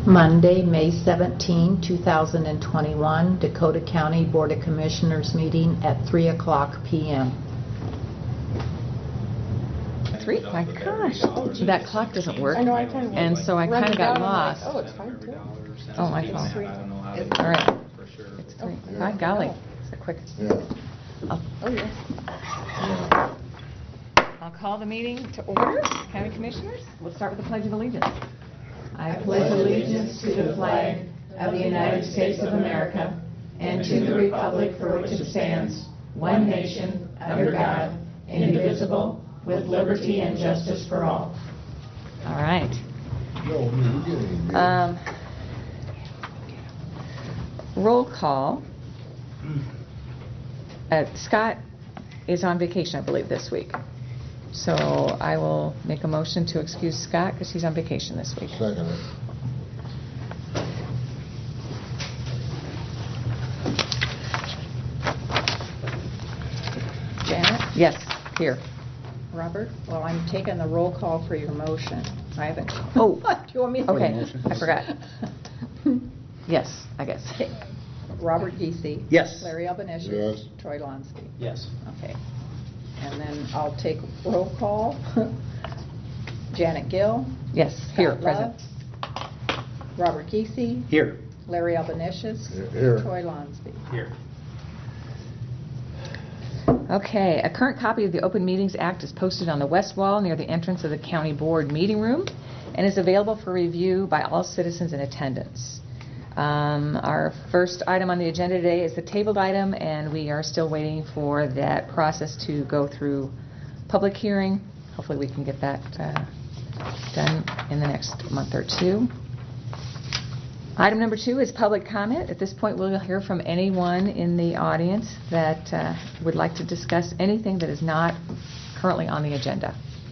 Monday, May 17, 2021, Dakota County Board of Commissioners meeting at 3:00 p.m. 3? My gosh, that clock doesn't work. I know, I kind of And so I kind of got lost. Oh, it's fine too. Oh, my phone. All right. It's 3. My golly. It's a quick. Yeah. Oh, yes. I'll call the meeting to order. County Commissioners, we'll start with the Pledge of Allegiance. I pledge allegiance to the flag of the United States of America and to the republic for which it stands, one nation, under God, indivisible, with liberty and justice for all. All right. No, we're getting Roll call. Scott is on vacation, I believe, this week. So I will make a motion to excuse Scott because he's on vacation this week. Second it. Janet? Yes, here. Robert? Well, I'm taking the roll call for your motion. I haven't. Oh, Do you want me to? okay. I forgot. Yes, I guess. Robert Giese. Yes. Larry Albanese. Yes. Troy Lonsky. Yes. Okay. And then I'll take roll call. Janet Gill. Yes, here, Scott present. Love, Robert Giese. Here. Larry Albanese. Here. Troy Lonsky. Here. Okay, a current copy of the Open Meetings Act is posted on the west wall near the entrance of the County Board meeting room and is available for review by all citizens in attendance. Our first item on the agenda today is the tabled item, and we are still waiting for that process to go through public hearing. Hopefully we can get that done in the next month or two. Item number 2 is public comment. At this point, we'll hear from anyone in the audience that would like to discuss anything that is not currently on the agenda.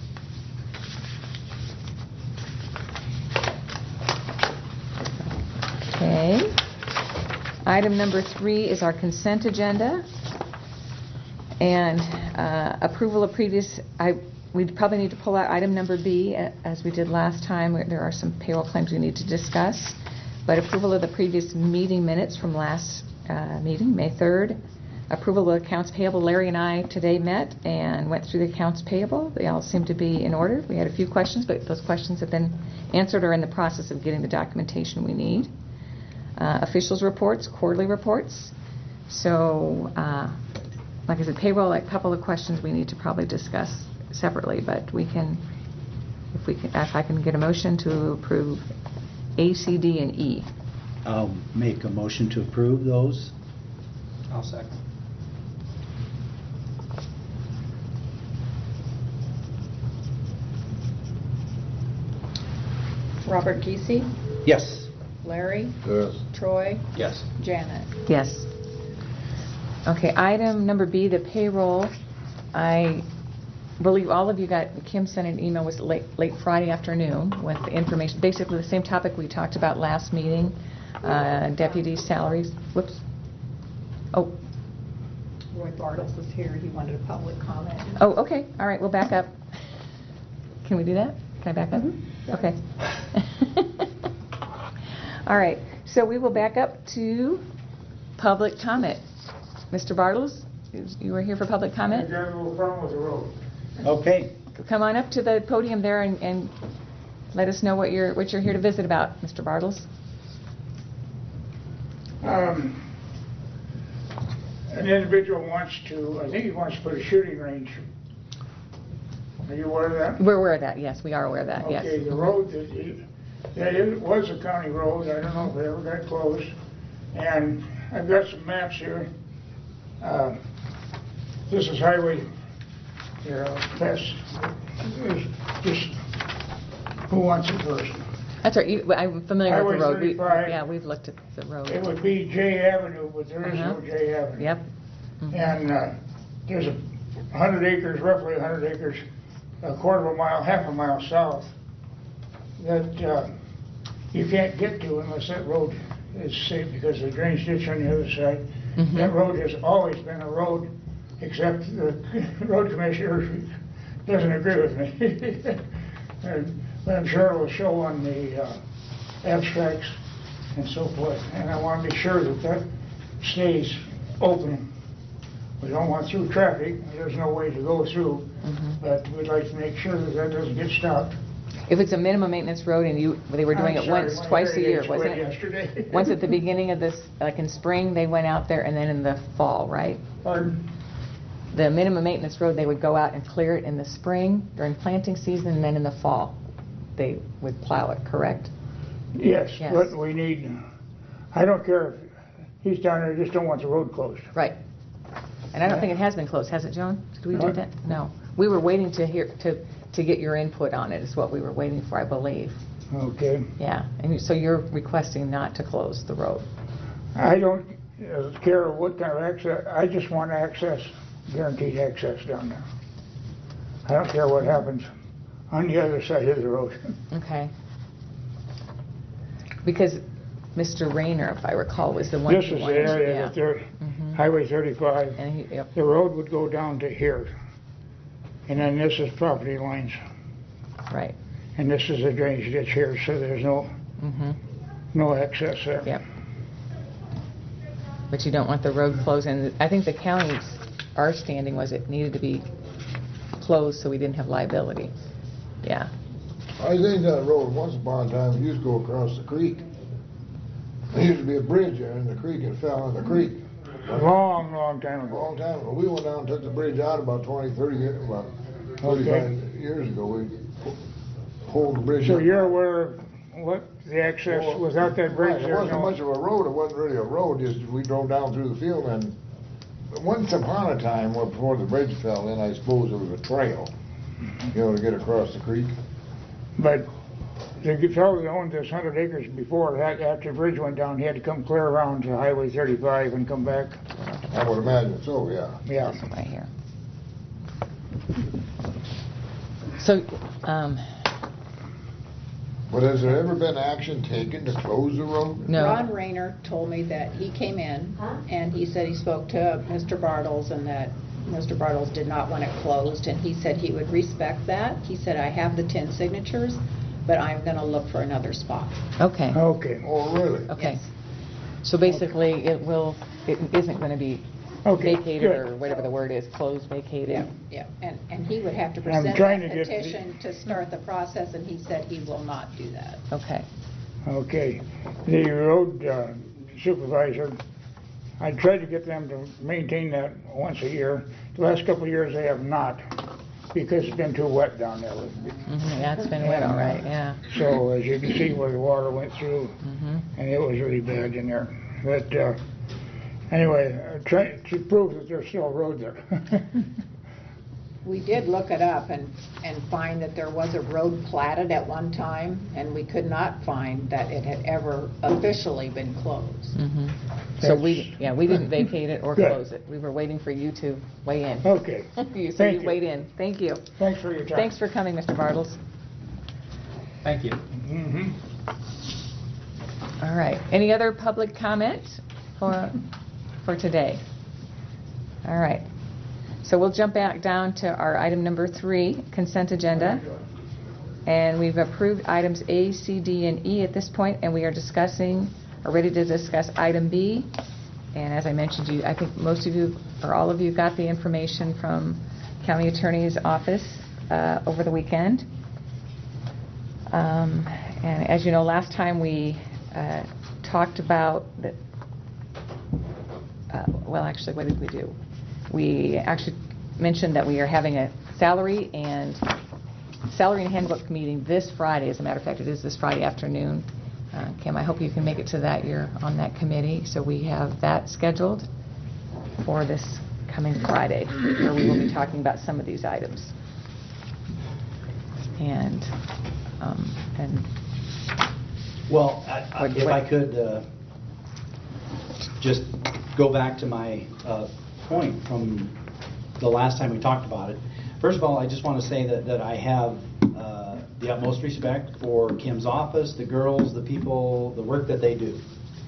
Okay. Item number 3 is our consent agenda. And approval of previous, we'd probably need to pull out item number B, as we did last time. There are some payroll claims we need to discuss. But approval of the previous meeting minutes from last meeting, May 3rd. Approval of accounts payable. Larry and I today met and went through the accounts payable. They all seem to be in order. We had a few questions, but those questions have been answered or in the process of getting the documentation we need. Officials reports, quarterly reports. So, like I said, payroll, a couple of questions we need to probably discuss separately, but we can, if I can get a motion to approve A, C, D, and E. I'll make a motion to approve those. I'll second. Robert Giese. Yes. Larry. Yes. Troy. Yes. Janet. Yes. Okay, item number B, the payroll. I believe all of you got, Kim sent an email, was late Friday afternoon with the information, basically the same topic we talked about last meeting, deputy salaries. Whoops. Oh. Roy Bartles was here. He wanted a public comment. Oh, okay. All right, we'll back up. Can we do that? Can I back up? Mm-hmm. Okay. All right, so we will back up to public comment. Mr. Bartles, you were here for public comment? I got a little problem with the road. Okay. Come on up to the podium there and let us know what you're here to visit about, Mr. Bartles. An individual wants to, I think he wants to put a shooting range. Are you aware of that? We're aware of that, yes, we are aware of that, yes. Okay, the road that it was a county road. I don't know if it ever got closed. And I've got some maps here. This is highway, that's just, who wants it first? That's right, I'm familiar with the road. Highway 35. Yeah, we've looked at the road. It would be J Avenue, but there is no J Avenue. Yep. Mm-hmm. And there's 100 acres, roughly 100 acres, a quarter of a mile, half a mile south that you can't get to unless that road is safe because the drainage ditch on the other side. Mm-hmm. That road has always been a road, except the road commissioner doesn't agree with me. But I'm sure it will show on the abstracts and so forth. And I want to be sure that that stays open. We don't want through traffic, there's no way to go through, but we'd like to make sure that that doesn't get stopped. If it's a minimum maintenance road and they were doing I'm it sorry, once, my twice a hearing year, aids wasn't went it? yesterday. Once at the beginning of this, like in spring, they went out there, and then in the fall, right? Pardon? The minimum maintenance road, they would go out and clear it in the spring during planting season, and then in the fall, they would plow it, correct? Yes, Yes. but we need, I don't care if he's down there, I just don't want the road closed. Right. And I don't think it has been closed, has it, Joan? Did we do No. that? No. We were waiting to get your input on it, is what we were waiting for, I believe. Okay. Yeah. And so you're requesting not to close the road? I don't care what kind of access, I just want access, guaranteed access down there. I don't care what happens on the other side of the road. Okay. Because Mr. Rayner, if I recall, was the one This who is the wanted... area yeah. that they're, Mhm. Highway 35, And he, yep, the road would go down to here. And then this is property lines, right. and this is a drainage ditch here, so there's Mm-hmm. no access there. Yep. But you don't want the road closed, and I think the county's, our standing was it needed to be closed so we didn't have liability. Yeah. I think that road, once upon a time, used to go across the creek. There used to be a bridge there in the creek, and fell in the creek. A long, long time A ago. long time ago. We went down and took the bridge out about 20, 30 years, about 35 years ago. We pulled the bridge So up. you're aware of what the access, Well, without that bridge, right, it there's wasn't no... much of a road, it wasn't really a road, just we drove down through the field, and once upon a time, well, before the bridge fell in, I suppose it was a trail, you know, to get across the creek. But the fellow that owned this 100 acres before that, after the bridge went down, he had to come clear around to Highway 35 and come back. I would imagine so, yeah. Yeah. This one right here. So, But has there ever been action taken to close the road? no. Ron Rayner told me that he came in and he said he spoke to Mr. Bartles and that Mr. Bartles did not want it closed, and he said he would respect that. He said, I have the 10 signatures, but I'm going to look for another spot. Okay. Okay. Oh, really? Okay. Yes. So basically, it isn't going to be Okay, vacated, good. or whatever the word is, closed, vacated. Yeah, and he would have to I'm present trying that to get the- petition to start the process, and he said he will not do that. Okay. Okay. The road supervisor, I tried to get them to maintain that once a year. The last couple of years, they have not, because it's been too wet down there. Yeah, it's been wet, all right, yeah. So as you can see where the water went through, Mm-hmm. and it was really bad in there. But anyway, try to prove that there's still a road there. We did look it up and find that there was a road platted at one time, and we could not find that it had ever officially been closed. Mm-hmm. So we didn't vacate it or Good. close it. We were waiting for you to weigh in. Okay. So Thank you you. weighed in. Thank you. Thanks for your time. Thanks for coming, Mr. Bartles. Thank you. Mm-hmm. All right. Any other public comment for today? All right. So we'll jump back down to our item number 3, consent agenda. And we've approved items A, C, D, and E at this point, and we are ready to discuss item B. And as I mentioned to you, I think most of you, or all of you, got the information from County Attorney's Office over the weekend. And as you know, last time we talked about the, well, actually, what did we do? We actually mentioned that we are having a salary and handbook meeting this Friday. As a matter of fact, it is this Friday afternoon. Kim, I hope you can make it to that. You're on that committee. So we have that scheduled for this coming Friday, where we will be talking about some of these items. And Well, What- if what- I could just go back to my point from the last time we talked about it. First of all, I just want to say that I have the utmost respect for Kim's office, the girls, the people, the work that they do.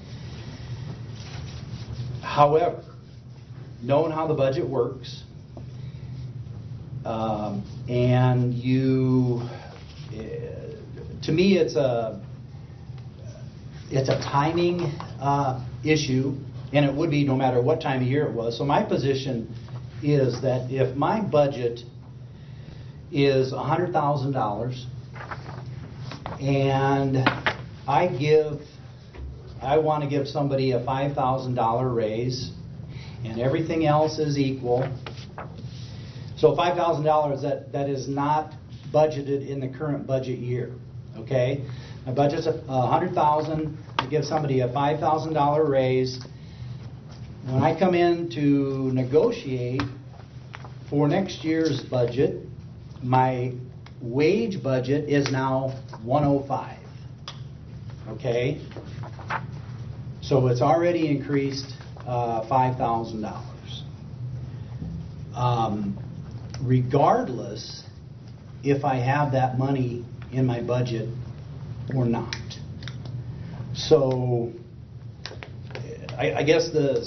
However, knowing how the budget works, and to me, it's it's a timing issue, and it would be no matter what time of year it was. So my position is that if my budget is $100,000 and I want to give somebody a $5,000 raise, and everything else is equal. So $5,000 that is not budgeted in the current budget year. Okay, my budget's $100,000. I give somebody a $5,000 raise. When I come in to negotiate for next year's budget, my wage budget is now $105. Okay, so it's already increased $5,000. Regardless if I have that money in my budget or not. So I guess the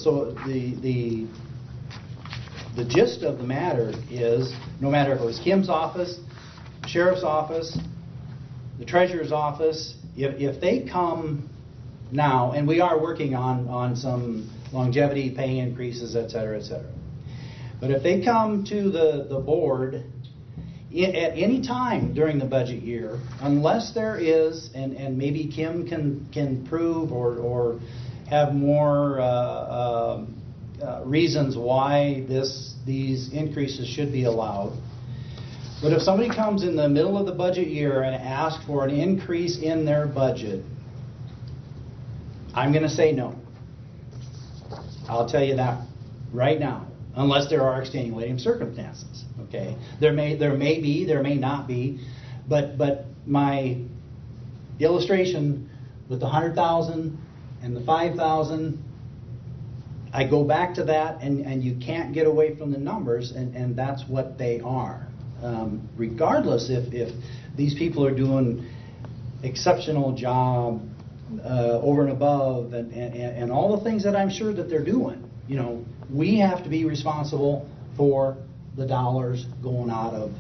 gist of the matter is, no matter if it was Kim's office, the sheriff's office, the treasurer's office, if they come now, and we are working on some longevity pay increases, et cetera, et cetera. But if they come to the board at any time during the budget year, unless there is, and maybe Kim can prove or have more reasons why these increases should be allowed. But if somebody comes in the middle of the budget year and asks for an increase in their budget, I'm going to say no. I'll tell you that right now, unless there are extenuating circumstances. Okay, there may be, there may not be, but my illustration with the 100,000 and the 5,000, I go back to that, and you can't get away from the numbers, and that's what they are. Regardless if these people are doing exceptional job over and above, and all the things that I'm sure that they're doing, we have to be responsible for the dollars going out of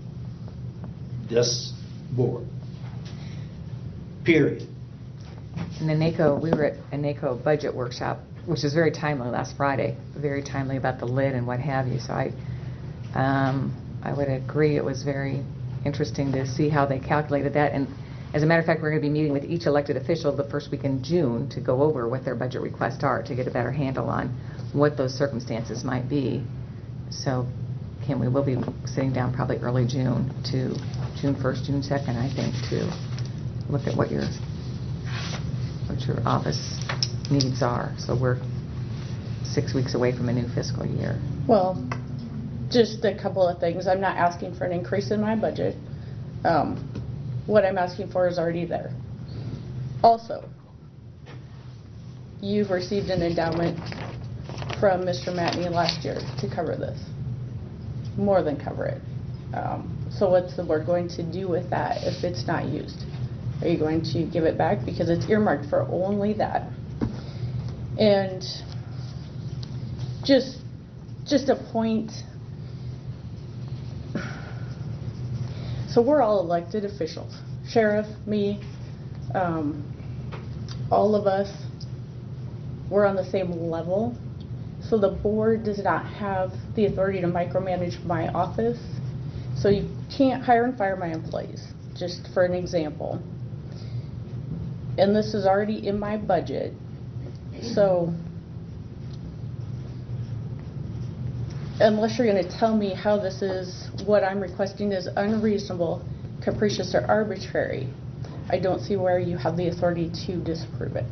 this board. Period. In the NACO, we were at a NACO budget workshop, which was very timely last Friday, very timely about the lid and what have you. So I would agree it was very interesting to see how they calculated that. And as a matter of fact, we're going to be meeting with each elected official the first week in June to go over what their budget requests are to get a better handle on what those circumstances might be. So, Kim, we will be sitting down probably early June to June 1st, June 2nd, I think, to look at what your office needs are. So we're 6 weeks away from a new fiscal year. Well, just a couple of things. I'm not asking for an increase in my budget. What I'm asking for is already there. Also, you've received an endowment from Mr. Matney last year to cover this. More than cover it. So what's the board going to do with that if it's not used? Are you going to give it back? Because it's earmarked for only that. And just a point. So we're all elected officials. Sheriff, me, all of us, we're on the same level. So the board does not have the authority to micromanage my office. So you can't hire and fire my employees, just for an example. And this is already in my budget. So unless you're going to tell me how this is, what I'm requesting is unreasonable, capricious, or arbitrary, I don't see where you have the authority to disapprove it.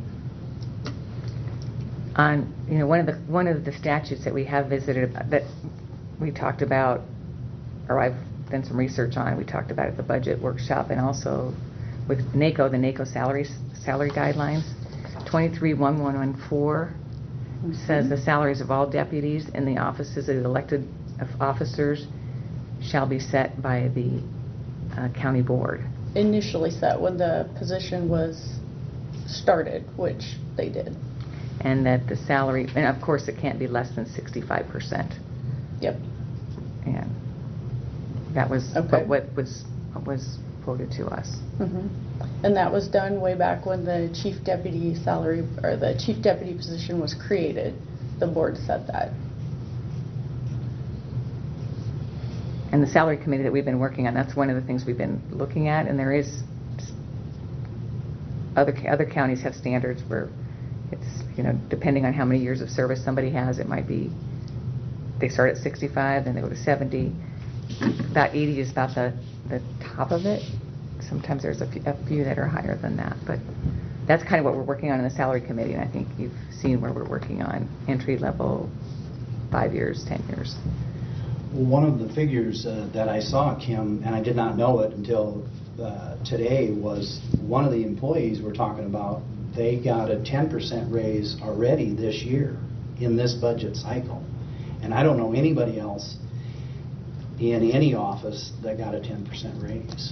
On one of the statutes that we have visited, that we talked about, or I've done some research on, we talked about at the budget workshop, and also with NACO, the NACO salary guidelines, 231114 says the salaries of all deputies in the offices of the elected officers shall be set by the county board. Initially set when the position was started, which they did. And that the salary, and of course it can't be less than 65%. Yep. And that was okay. what was quoted to us. Mhm. And that was done way back when the chief deputy salary, or the chief deputy position was created. The board set that. And the salary committee that we've been working on, that's one of the things we've been looking at, and there is, other counties have standards where it's, depending on how many years of service somebody has, it might be, they start at 65, then they go to 70. About 80 is about the top of it. Sometimes there's a few that are higher than that, but that's kind of what we're working on in the salary committee, and I think you've seen where we're working on entry level, 5 years, 10 years. One of the figures that I saw, Kim, and I did not know it until today, was one of the employees we're talking about, they got a 10% raise already this year in this budget cycle. And I don't know anybody else in any office that got a 10% raise.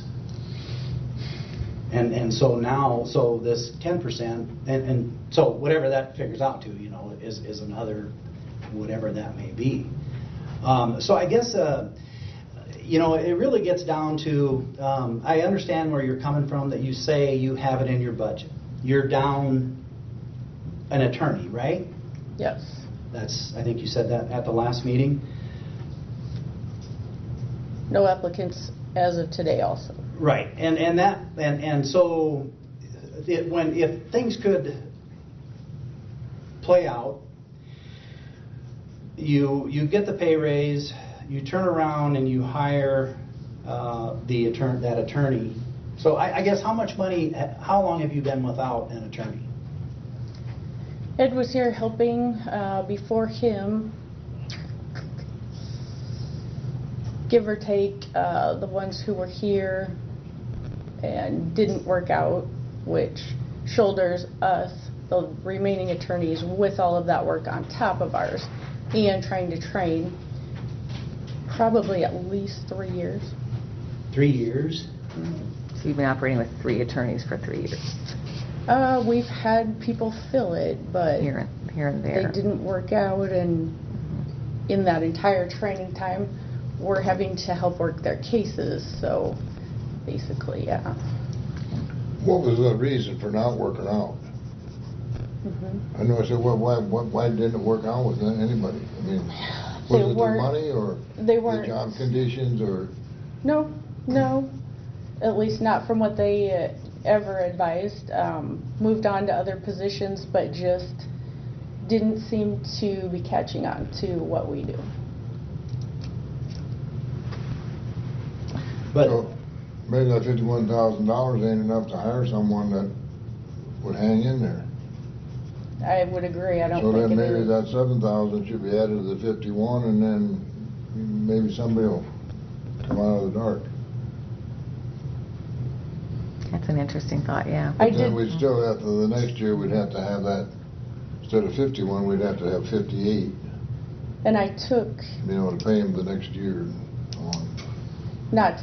And so now, so this 10%, and so whatever that figures out to, is another, whatever that may be. So I guess, it really gets down to, I understand where you're coming from, that you say you have it in your budget. You're down an attorney, right? Yes. I think you said that at the last meeting. No applicants as of today also. Right, and so if things could play out, you get the pay raise, you turn around and you hire that attorney. So I guess how long have you been without an attorney? Ed was here helping before him, give or take, the ones who were here and didn't work out, which shoulders us, the remaining attorneys, with all of that work on top of ours, and trying to train, probably at least 3 years. 3 years? So you've been operating with 3 attorneys for 3 years? We've had people fill it, but here and there. they didn't work out, and in that entire training time, we're having to help work their cases, so basically, yeah. What was the reason for not working out? Mhm. I know I said, well, why didn't it work out with anybody? I mean, They was it the weren't- money or they the weren't- job conditions or? No, at least not from what they ever advised. Moved on to other positions, but just didn't seem to be catching on to what we do. But So maybe that $51,000 ain't enough to hire someone that would hang in there. I would agree. I don't So think then it maybe is. that 7,000 should be added to the 51, and then maybe somebody will come out of the dark. That's an interesting thought, yeah. I But then did- we'd still have to, the next year, we'd have to have that, instead of 51, we'd have to have 58, And I took, to pay them the next year on. not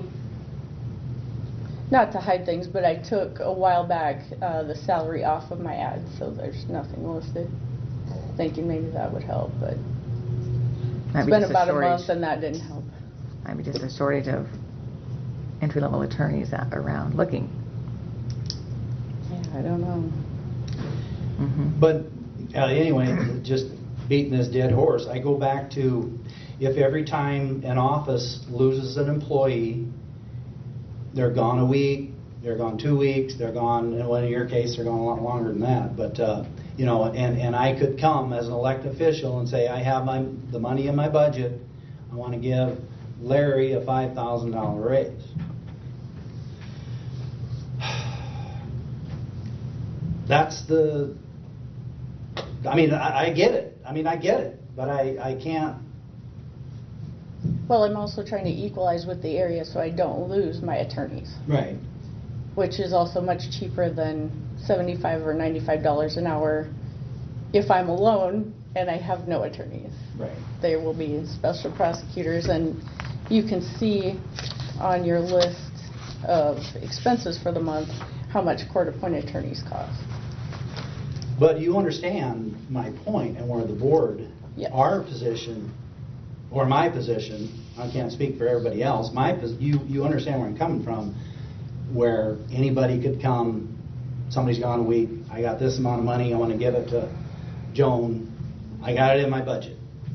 to hide things, but I took a while back the salary off of my ad, so there's nothing listed. Thinking maybe that would help, but Might it's be been just about a shortage. month and that didn't help. Might be just a shortage of entry-level attorneys around looking. Yeah, I don't know. But anyway, just beating this dead horse, I go back to, if every time an office loses an employee, they're gone a week, they're gone 2 weeks, they're gone, well, in your case, they're gone a lot longer than that. But, and I could come as an elected official and say, I have the money in my budget, I want to give Larry a $5,000 raise. That's I get it. I get it. But I can't. Well, I'm also trying to equalize with the area so I don't lose my attorneys, Right. which is also much cheaper than $75 or $95 an hour if I'm alone and I have no attorneys. Right. There will be special prosecutors, and you can see on your list of expenses for the month how much court-appointed attorneys cost. But you understand my point, and where the board, Yes. our position, or my position, I can't speak for everybody else, you understand where I'm coming from, where anybody could come, somebody's gone a week, I got this amount of money, I want to give it to Joan, I got it in my budget.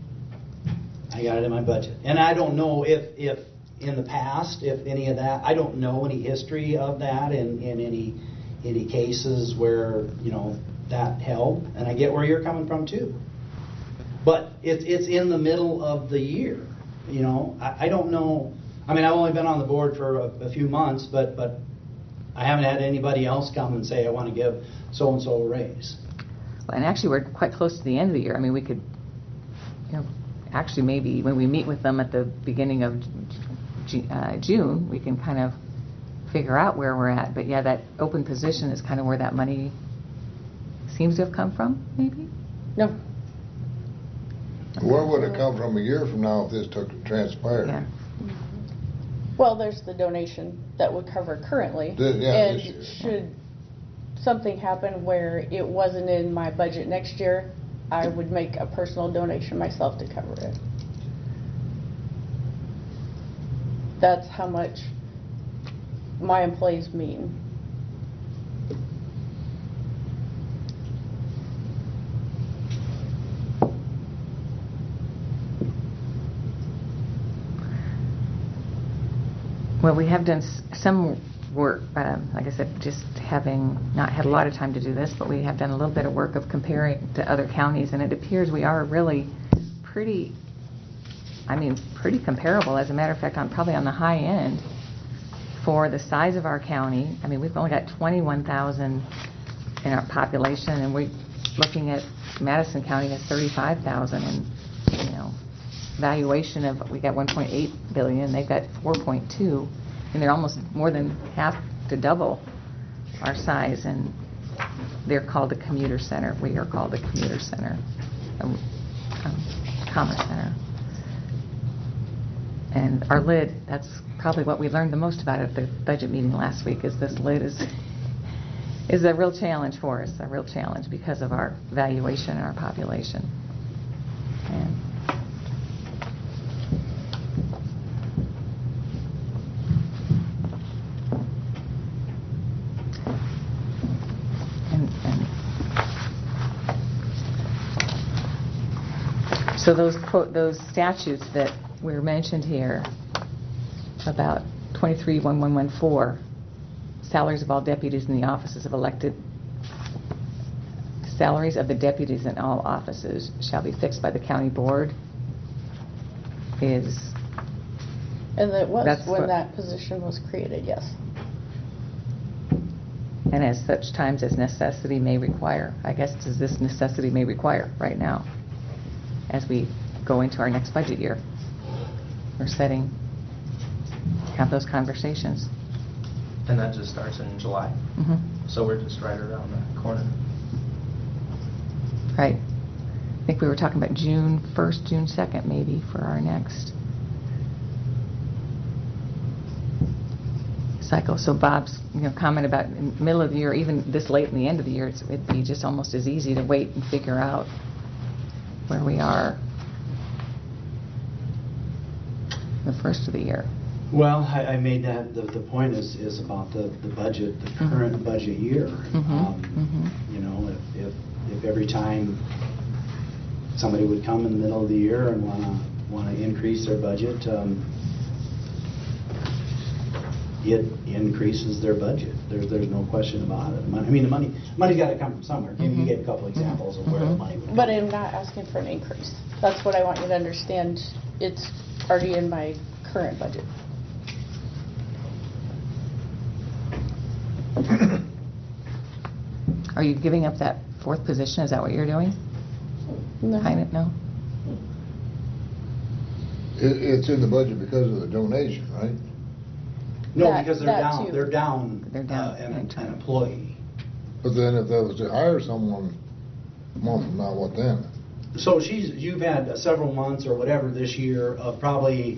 And I don't know if in the past, if any of that, I don't know any history of that in any cases where, that held, and I get where you're coming from too. But it's in the middle of the year, I don't know. I mean, I've only been on the board for a few months, but I haven't had anybody else come and say, I want to give so-and-so a raise. And actually, we're quite close to the end of the year. I mean, we could, actually maybe when we meet with them at the beginning of June, we can kind of figure out where we're at. But yeah, that open position is kind of where that money seems to have come from, maybe? No. Where would it come from a year from now if this transpired? Yeah. Well, there's the donation that would cover currently. This And year. should something happen where it wasn't in my budget next year, I would make a personal donation myself to cover it. That's how much my employees mean. Well, we have done some work, like I said, just having not had a lot of time to do this, but we have done a little bit of work of comparing to other counties, and it appears we are really pretty comparable. As a matter of fact, probably on the high end for the size of our county. I mean, we've only got 21,000 in our population, and we're looking at Madison County has 35,000, and valuation of, we got 1.8 billion, they've got 4.2, and they're almost more than half to double our size, and they're called a commuter center. We are called a commuter center, commerce center. And our lid, that's probably what we learned the most about at the budget meeting last week, is this lid is a real challenge for us, a real challenge because of our valuation and our population. So those statutes that were mentioned here about 23-1114, salaries of all deputies in the offices of elected, salaries of the deputies in all offices shall be fixed by the county board, is... And it was when that position was created, yes. And as such times as necessity may require. I guess does this necessity may require right now as we go into our next budget year. We're have those conversations. And that just starts in July. Mm-hmm. So we're just right around the corner. Right. I think we were talking about June 1st, June 2nd maybe for our next cycle. So Bob's comment about in the middle of the year, even this late in the end of the year, it'd be just almost as easy to wait and figure out where we are the first of the year. Well, I made that, the point is about the budget, the current budget year. If every time somebody would come in the middle of the year and want to increase their budget, it increases their budget. There's no question about it. The money's got to come from somewhere. You gave a couple examples of where the money would come. But I'm not asking for an increase. That's what I want you to understand. It's already in my current budget. Are you giving up that fourth position? Is that what you're doing? No. No? It's in the budget because of the donation, right? No, That- because that too. they're down in an employee. But then if that was to hire someone a month from now, what then? So you've had several months or whatever this year of probably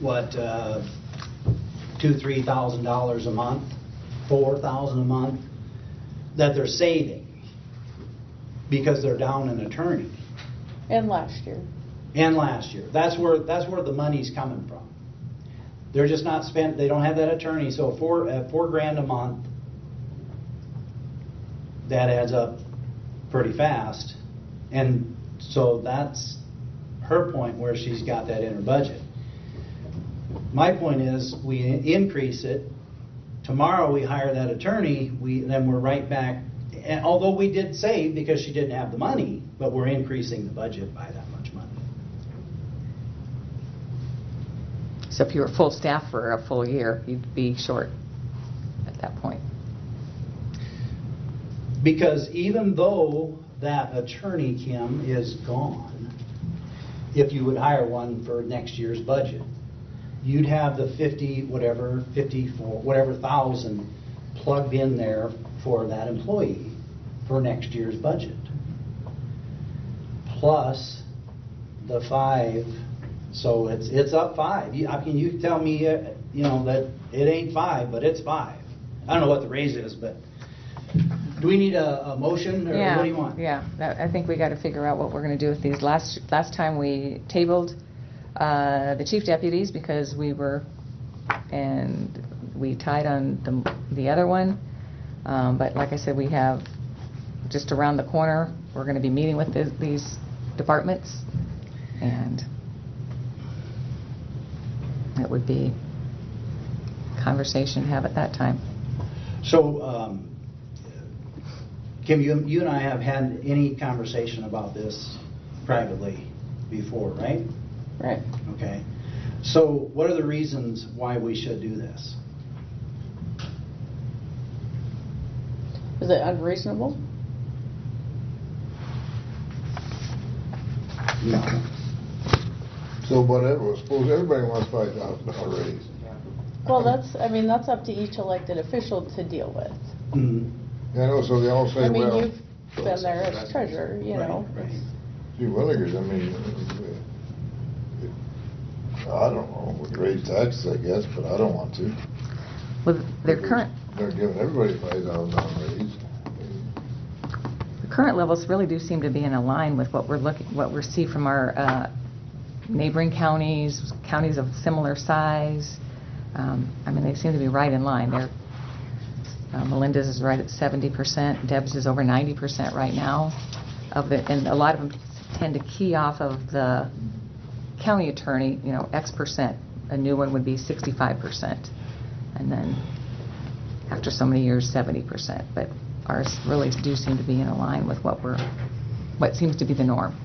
$2,000-3,000 a month, $4,000 a month that they're saving because they're down an attorney. And last year. And last year, that's where the money's coming from. They're just not spent, they don't have that attorney, so at $4,000 a month, that adds up pretty fast. And so that's her point where she's got that in her budget. My point is, we increase it. Tomorrow we hire that attorney, then we're right back. And although we did save because she didn't have the money, but we're increasing the budget by that much money. So if you were full staff for a full year, you'd be short at that point. Because even though that attorney, Kim, is gone, if you would hire one for next year's budget, you'd have the 54 whatever thousand plugged in there for that employee for next year's budget. Plus the 5, so it's up 5. I mean, you tell me, that it ain't 5, but it's 5. I don't know what the raise is, but do we need a motion, or what do you want? Yeah, I think we got to figure out what we're going to do with these. Last time we tabled the chief deputies because we tied on the other one. But like I said, we have just around the corner, we're going to be meeting with these departments, and it would be a conversation to have at that time. So, Kim, you and I have had any conversation about this privately before, right? Right. Okay. So what are the reasons why we should do this? Is it unreasonable? No. So whatever, suppose everybody wants $5,000 raise. Well, that's up to each elected official to deal with. Mhm. I know, so they all say, I mean, well, you've been there as treasurer, you know. Right. gee willikers, I mean, I don't know, we can raise taxes, I guess, but I don't want to. With their current They're giving everybody $5,000 raise. The current levels really do seem to be in line with what we see from our neighboring counties of similar size. I mean, they seem to be right in line. Melinda's is right at 70%. Deb's is over 90% right now. And a lot of them tend to key off of the county attorney, X percent. A new one would be 65%. And then after so many years, 70%. But ours really do seem to be in line with what seems to be the norm.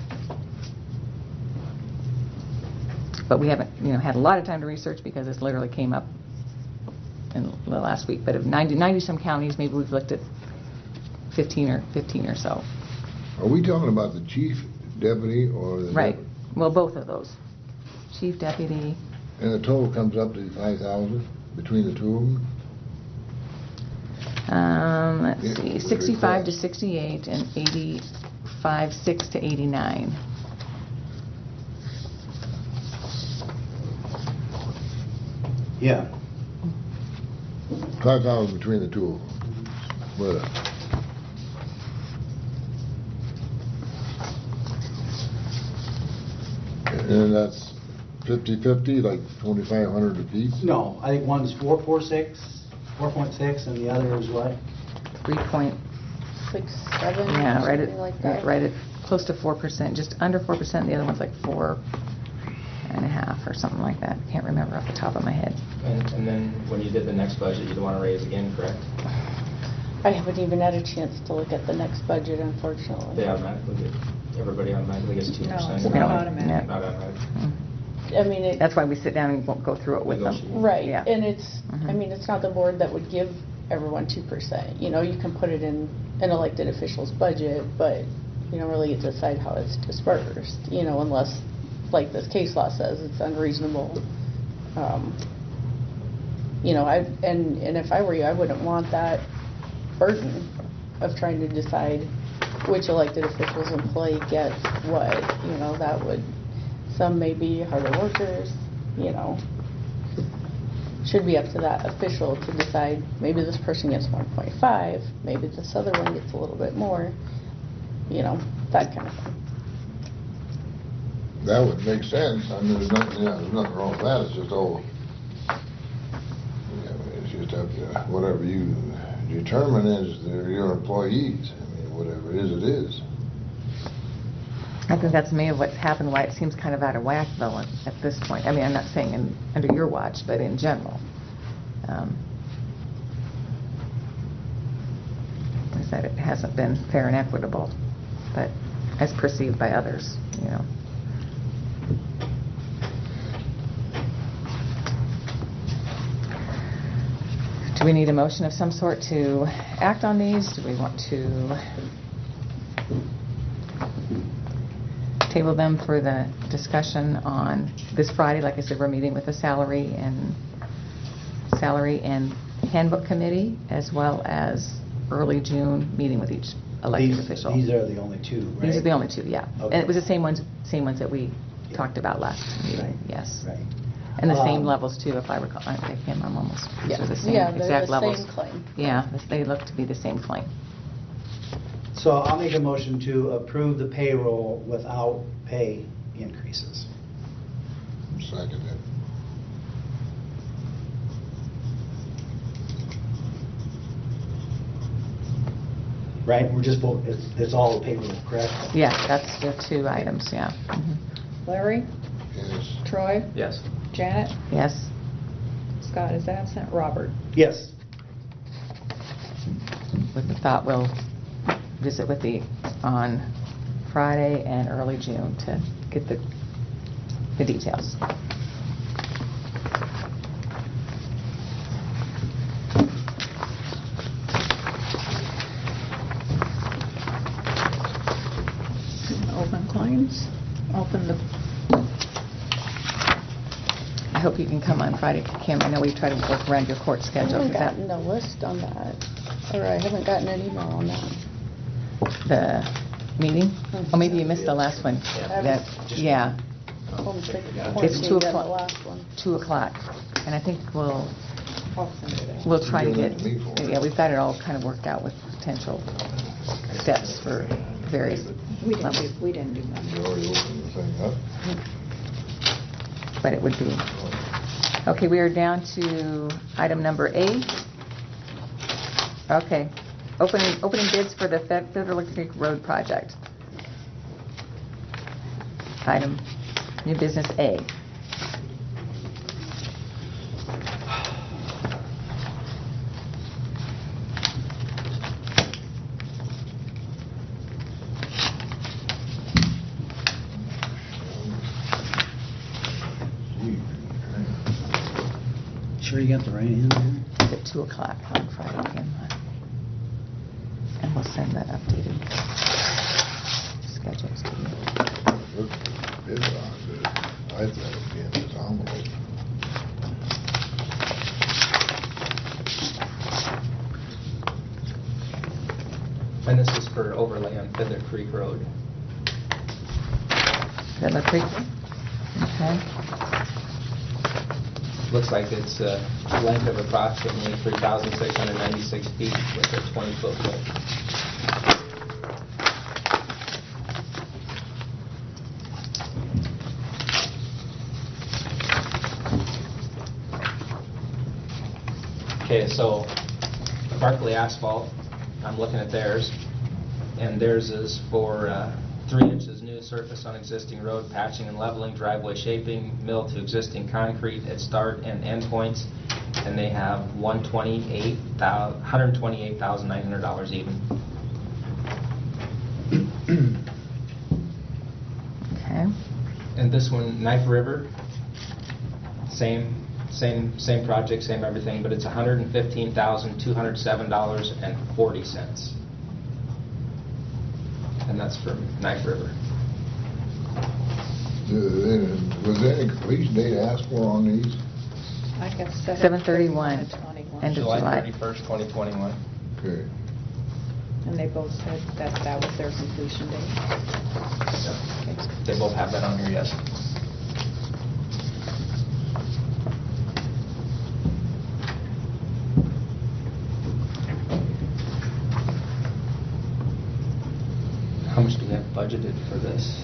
But we haven't, had a lot of time to research because this literally came up in the last week. But of 90 some counties, maybe we've looked at 15 or so. Are we talking about the chief deputy or the... Right. Well, both of those. Chief deputy. And the total comes up to 5,000 between the two of them? Let's Yeah, see, what 65 to request? 68 and 6 to 89. Yeah. 5,000 between the two of them. Split up. And that's 50/50, like 2,500 apiece? No, I think one's 4.6, and the other is what? 3.7. 6, 7, Yeah, right something like that. at close to 4%, just under 4%. The other one's like 4.5 or something like that. Can't remember off the top of my head. And then when you did the next budget, you don't want to raise again, correct? I haven't even had a chance to look at the next budget, unfortunately. They automatically get, everybody automatically gets 2%. No, it's No. not automatic. Not automatic. I mean, That's why we sit down and won't go through it with them. Negotiate. right, Yeah. and it's, Mhm. I mean, it's not the board that would give everyone 2%. You can put it in an elected official's budget, but you don't really get to decide how it's dispersed, unless, like this case law says, it's unreasonable. And if I were you, I wouldn't want that burden of trying to decide which elected official's employee gets what. That would, some may be harder workers, should be up to that official to decide, maybe this person gets 1.5, maybe this other one gets a little bit more, that kind of thing. That would make sense. I mean, there's nothing wrong with that. It's just, just up to whatever you determine as your employees. I mean, whatever it is. I think that's maybe what's happened, why it seems kind of out of whack, though, at this point. I mean, I'm not saying under your watch, but in general. Is that it hasn't been fair and equitable, but as perceived by others, you know. Do we need a motion of some sort to act on these? Do we want to table them for the discussion on this Friday? Like I said, we're meeting with the salary and handbook committee, as well as early June meeting with each elected official. These are the only two, right? These are the only two, yeah. Okay. And it was the same ones that we talked about last meeting. Right. Yes. Right. And the same levels too, if I recall. I can't. I'm almost. These are the same Yeah, they're exact the levels. same claim. Yeah, they look to be the same claim. So I'll make a motion to approve the payroll without pay increases. Second it. Right? We're just voting, it's all the payroll, correct? Yeah, that's the two items. Yeah. Larry? Yes. Troy? Yes. Janet? Yes. Scott is absent. Robert? Yes. With the thought we'll visit with the on Friday and early June to get the details. Open claims? Open the... I hope you can come on Friday, Kim. I know we try to work around your court I schedule. haven't Is that gotten a list on that, or I haven't gotten an email on that. the meeting? Oh, maybe you missed the last one. Yeah. Yeah, It's 2 The o'clock. last one. 2 o'clock. And I think we'll I'll send it out. try to You'll get, let me for it. yeah, we've got it all kind of worked out with potential steps for various We levels. didn't do that. You already opened the thing up. But it would be. Okay, we are down to item number 8. Okay, opening bids for the Fiddler Creek Road project. Item, new business A. Sure you got the right in there? It's at 2 o'clock on Friday, Kim. And we'll send that updated schedules to you. Look, it's on good. I thought it was in this envelope. And this is for overlay on Fiddler Creek Road. Fiddler Creek? Okay. Looks like it's a length of approximately 3,696 feet with a 20-foot width. Okay, so Barkley Asphalt, I'm looking at theirs, and theirs is for 3 inches new surface on existing road, patching and leveling, driveway shaping, mill to existing concrete at start and end points, and they have $128,900 even. Okay. And this one, Knife River, same project, same everything, but it's $115,207.40. And that's from Knife River. Was there any completion date asked for on these? I have 7/31. 7/31/21. End of July July. 31st, 2021. Okay. And they both said that was their completion date. They both have that on here, yes. How much do we have budgeted for this?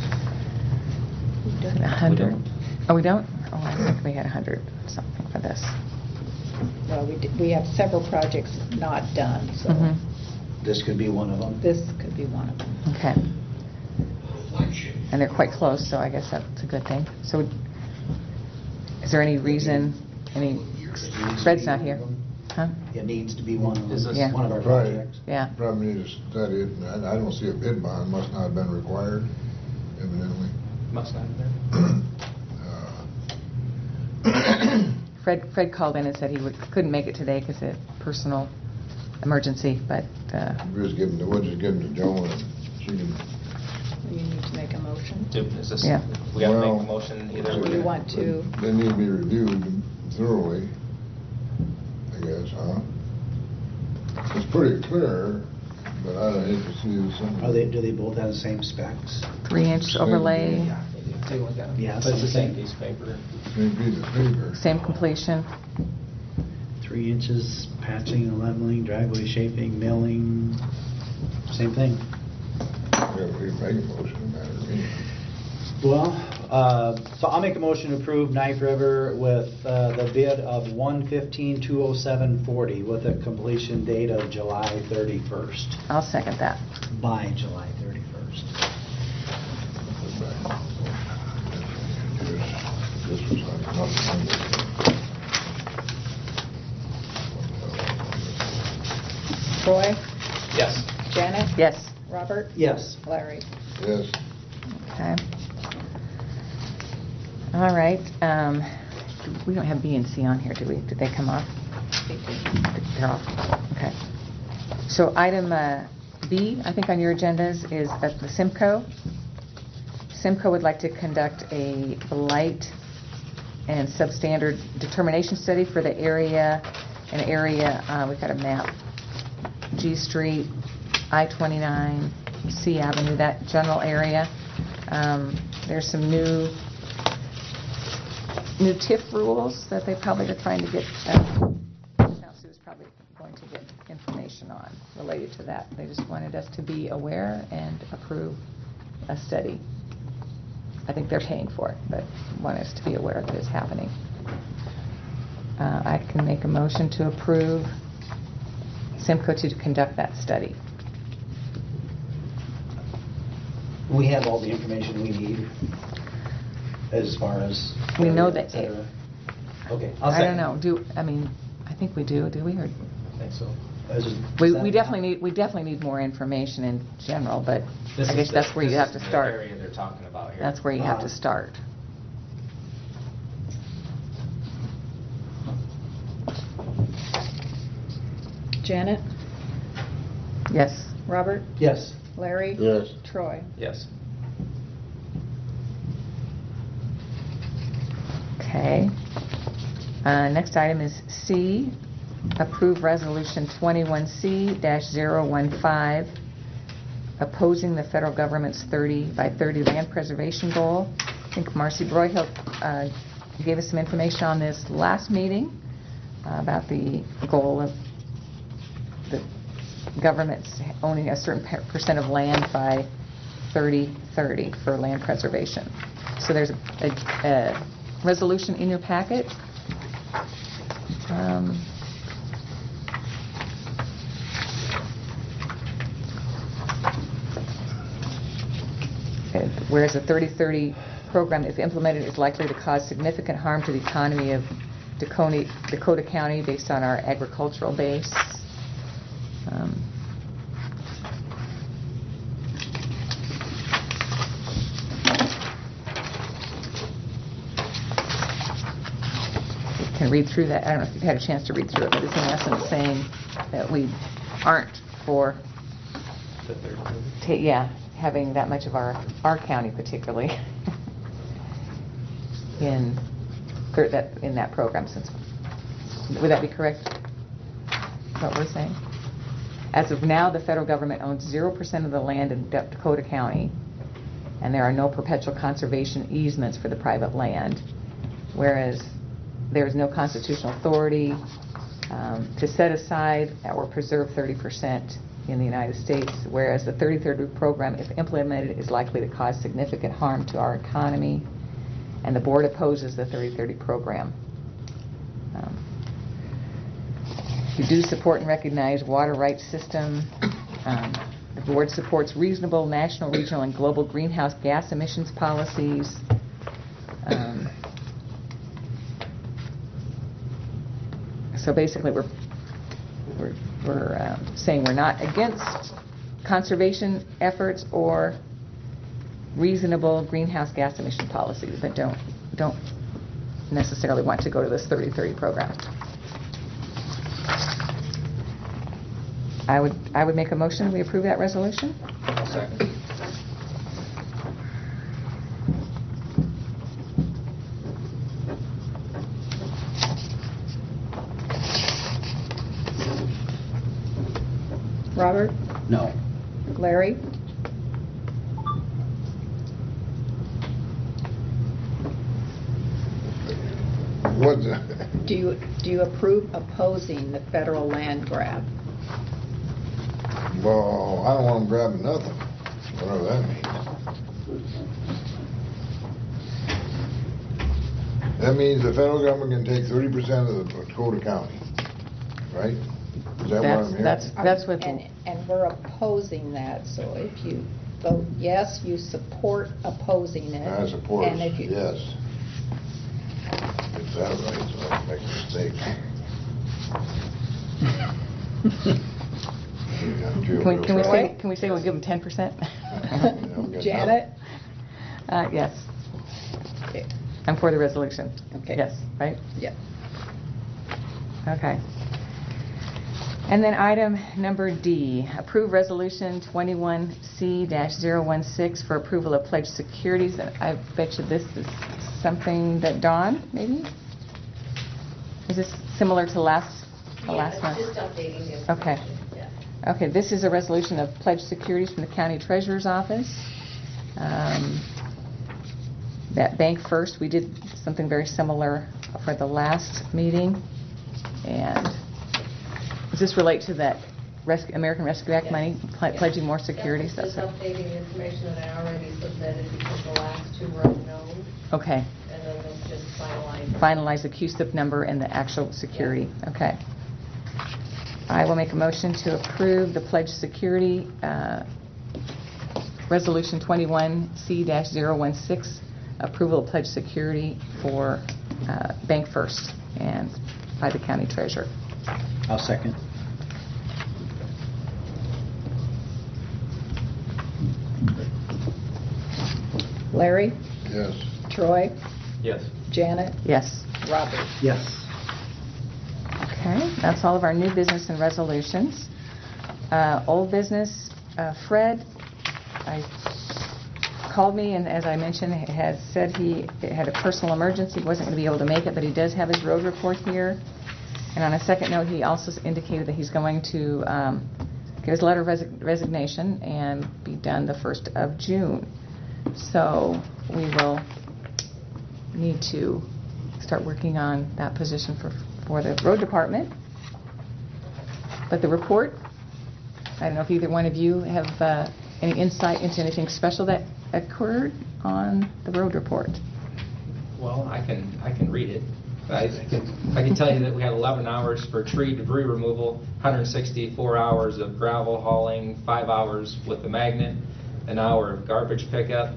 100. don't. Oh, we don't? Oh, I think we had 100 something for this. well, we have several projects not done, so Mhm. This could be one of them. this could be one of them. Okay. And they're quite close, so I guess that's a good thing. So is there any reason, Fred's not here? Huh? It needs to be one of Is them. this- Yeah. One of our Right. projects. Yeah. Probably need to study it, and I don't see a bid bond, must not have been required evidently. Must not have been. Fred called in and said he couldn't make it today because of personal emergency, but We'll just give them to Joan, and she can, You need to make a motion. Is this, Yeah. we got to make Well, a motion either. Do we're you gonna- want to, they need to be reviewed thoroughly, I guess, huh? It's pretty clear, but I'd hate to see some. Do they both have the same specs? 3-inch overlay, Yeah, they do. Take a look at it. Yeah, But it's the same same thing. piece of paper. Same piece of paper. same completion. 3 inches, patching and leveling, driveway shaping, milling, same thing. Yeah, we can make a motion, it matter to me. Well, so I'll make a motion to approve Knife River with the bid of $115,207.40 with a completion date of July 31st, I'll second that. by July 31st. This was nothing. Troy, Yes. Janet, Yes. Robert, Yes. Larry? Yes, Okay. All right. We don't have B and C on here, do we? Did they come off? They're off. Okay. So item B, I think on your agendas, is that the Simcoe. Simcoe would like to conduct a blight and substandard determination study for the area, we've got a map, G Street, I-29, C Avenue, that general area. There's some new TIF rules that they probably are trying to get, Sue's probably going to get information on related to that. They just wanted us to be aware and approve a study. I think they're paying for it, but want us to be aware that it's happening. I can make a motion to approve Simcoe to conduct that study. We have all the information we need as far as... We know et that cetera. Okay. I'll I don't second. know, I think we do we? Or I think so. we definitely need more information in general, but This I is guess the- that's where you this have is to the start. area they're talking about here. That's where you have to start. Janet, Yes. Robert, Yes. Larry? yes. Troy? Yes. Okay. Next item is C, approve resolution 21C-015, opposing the federal government's 30 by 30 land preservation goal. I think Marcy Broyhill gave us some information on this last meeting about the goal of the government's owning a certain percent of land by 30/30 for land preservation. So there's a resolution in your packet. Whereas the 30/30 program, if implemented, is likely to cause significant harm to the economy of Dakota County based on our agricultural base. You can read through that. I don't know if you've had a chance to read through it, but it's in essence saying that we aren't for The third. having that much of our county particularly in that program. Since would that be correct? What we're saying? As of now, the federal government owns 0% of the land in Dakota County, and there are no perpetual conservation easements for the private land, whereas there is no constitutional authority to set aside or preserve 30% in the United States, whereas the 30/30 program, if implemented, is likely to cause significant harm to our economy, and the board opposes the 30/30 program. You do support and recognize water rights system. The board supports reasonable national, regional, and global greenhouse gas emissions policies. So basically, we're saying we're not against conservation efforts or reasonable greenhouse gas emission policies, but don't necessarily want to go to this 30-30 program. I would make a motion we approve that resolution. I'll second. Robert? No. Larry? What's, Do you approve opposing the federal land grab? well, I don't want them grabbing nothing, whatever that means. That means the federal government can take 30% of the Dakota County, right? Is that what I'm hearing? That's what. And we're opposing that, so if you vote yes, you support opposing it. I support And if it, you, yes. Is that right, so I don't make a mistake. Can we say we'll give them 10%? Janet? Yes. Okay. I'm for the resolution. Okay. Yes, right? Yeah. Okay. And then item number D, approve resolution 21C-016 for approval of pledged securities. And I bet you this is something that Dawn, maybe? Is this similar to last month? Just updating the Okay. information. Yeah. Okay, this is a resolution of pledged securities from the county treasurer's office. That Bank First, we did something very similar for the last meeting. And does this relate to that American Rescue Act Yes. money, Yes. pledging more securities? Just That's updating the information that I already submitted because the last two were unknown, okay. and then this just finalized. Finalize the QSIP number and the actual security. Okay. I will make a motion to approve the pledged security, resolution 21C-016, approval of pledged security for Bank First and by the county treasurer. I'll second. Larry? Yes. Troy? Yes. Janet? Yes. Robert? Yes. Okay, that's all of our new business and resolutions. Old business, Fred called me, and as I mentioned, has said he had a personal emergency, wasn't going to be able to make it, but he does have his road report here. And on a second note, he also indicated that he's going to get his letter of resignation and be done the 1st of June. So we will need to start working on that position for the road department. But the report, I don't know if either one of you have any insight into anything special that occurred on the road report. Well, I can read it. I can tell you that we had 11 hours for tree debris removal, 164 hours of gravel hauling, 5 hours with the magnet, an hour of garbage pickup,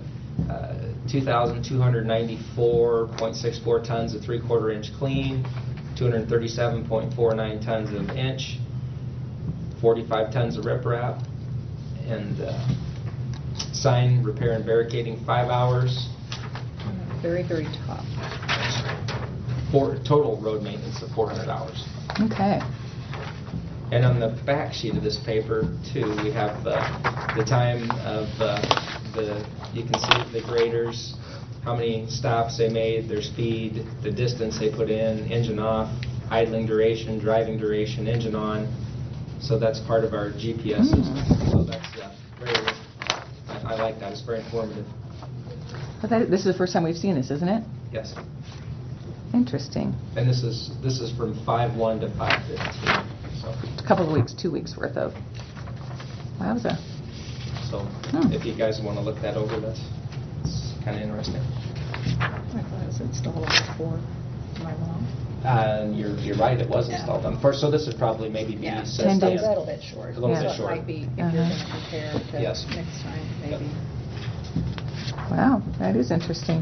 2,294.64 tons of 3/4 inch clean, 237.49 tons of inch, 45 tons of riprap, and sign repair and barricading 5 hours. Very, very tough. For total road maintenance of 400 hours. Okay. And on the back sheet of this paper, too, we have the time of you can see the graders, how many stops they made, their speed, the distance they put in, engine off, idling duration, driving duration, engine on. So that's part of our GPS system. So that's I like that. It's very informative. But this is the first time we've seen this, isn't it? Yes. Interesting. And this is from 5/1 to 5/15. So. A couple of weeks, 2 weeks worth of. Wowza. So if you guys want to look that over, that's kind of interesting. I thought it was installed before. Am I wrong? You're right, it was Yeah. installed on the 1st, so this would probably maybe be Yeah, since just a days. then. little bit short. A little bit So it short. might be, if Uh-huh. you're going to compare to Yes. next time, Yep. maybe. Wow, that is interesting.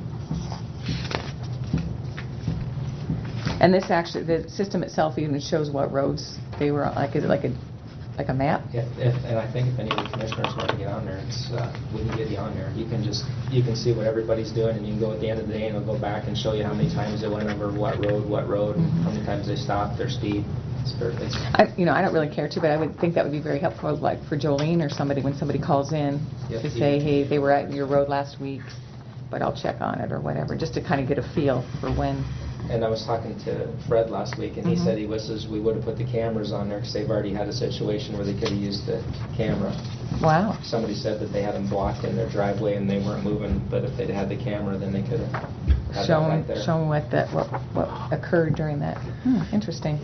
And this actually, the system itself even shows what roads they were on. Like, is it like a map? Yeah, and I think if any of the commissioners want to get on there, we can get you on there. You can see what everybody's doing, and you can go at the end of the day, and it'll go back and show you how many times they went over what road, and how many times they stopped, their speed. It's perfect. I don't really care to, but I would think that would be very helpful, like for Jolene or somebody, when somebody calls in Yep. to say, hey, they were at your road last week, but I'll check on it or whatever, just to kind of get a feel for when. And I was talking to Fred last week, and he Mhm. said he wishes we would have put the cameras on there, because they've already had a situation where they could have used the camera. Wow. Somebody said that they had them blocked in their driveway and they weren't moving, but if they'd had the camera, then they could have had that right there. Shown what occurred during that. Interesting.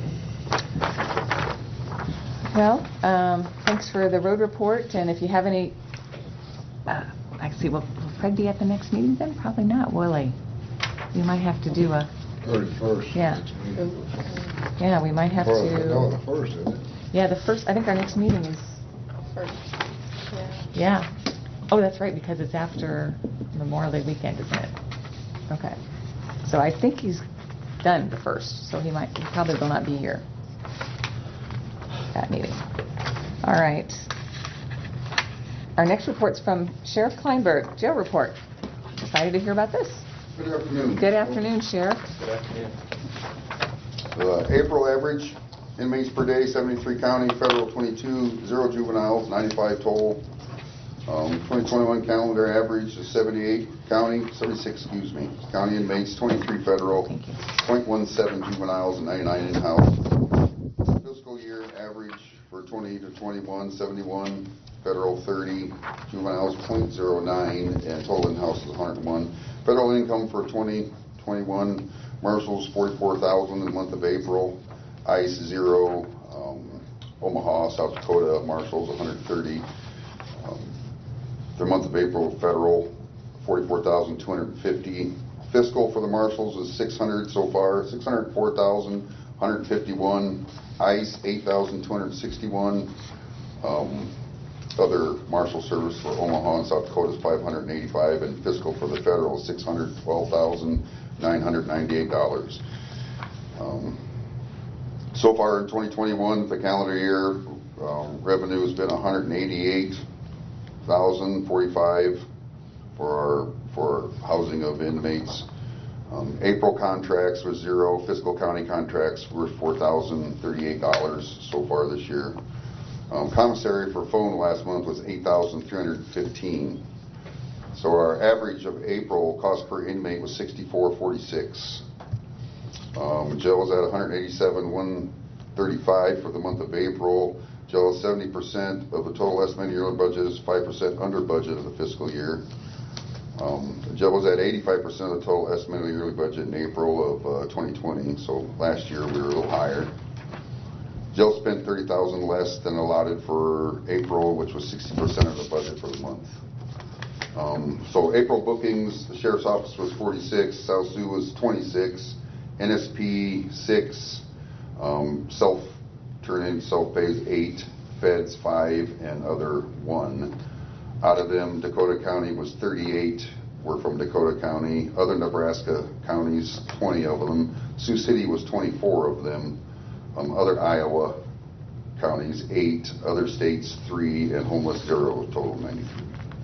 Well, thanks for the road report, and if you have any, I see, will Fred be at the next meeting then? Probably not, will he? We might have to do a, 31st. Yeah. yeah, we might have No, the to, first, isn't it? yeah, the first, I think our next meeting is, First. yeah. Oh, that's right, because it's after Memorial Day weekend, isn't it? Okay. So I think he's done the first, so he probably will not be here that meeting. All right. Our next report's from Sheriff Kleinberg, jail report. Excited to hear about this. Good afternoon. Good afternoon, Sheriff. Good afternoon. April average inmates per day, 73 county, federal 22, 0 juveniles, 95 total. 2021 calendar average is 76 county inmates, 23 federal, Thank you. 0.17 juveniles, and 99 in-house. Fiscal year average for 20 to 21, 71 federal, 30 juveniles, 0.09, and total in-house is 101. Federal income for 2021, marshals 44,000 in the month of April, ICE 0, Omaha, South Dakota marshals 130. The month of April federal 44,250. Fiscal for the marshals is 600 so far, 604,151. ICE 8,261. Other marshal service for Omaha and South Dakota is 585, and fiscal for the federal is $612,998. So far in 2021, the calendar year, revenue has been $188,045 for housing of inmates. April contracts was 0. Fiscal county contracts were $4,038 so far this year. Commissary for phone last month was $8,315. So our average of April cost per inmate was $64.46. Jail was at $187,135 for the month of April. Jail is 70% of the total estimated yearly budget, is 5% under budget of the fiscal year. Jail was at 85% of the total estimated yearly budget in April of 2020. So last year we were a little higher. Jail spent $30,000 less than allotted for April, which was 60% of the budget for the month. So April bookings, the sheriff's office was 46, South Sioux was 26, NSP 6, self-turn-in, self-pays 8, feds 5, and other 1. Out of them, Dakota County was 38, were from Dakota County. Other Nebraska counties, 20 of them. Sioux City was 24 of them. Other Iowa counties, 8. Other states, 3. And homeless 0, total 93.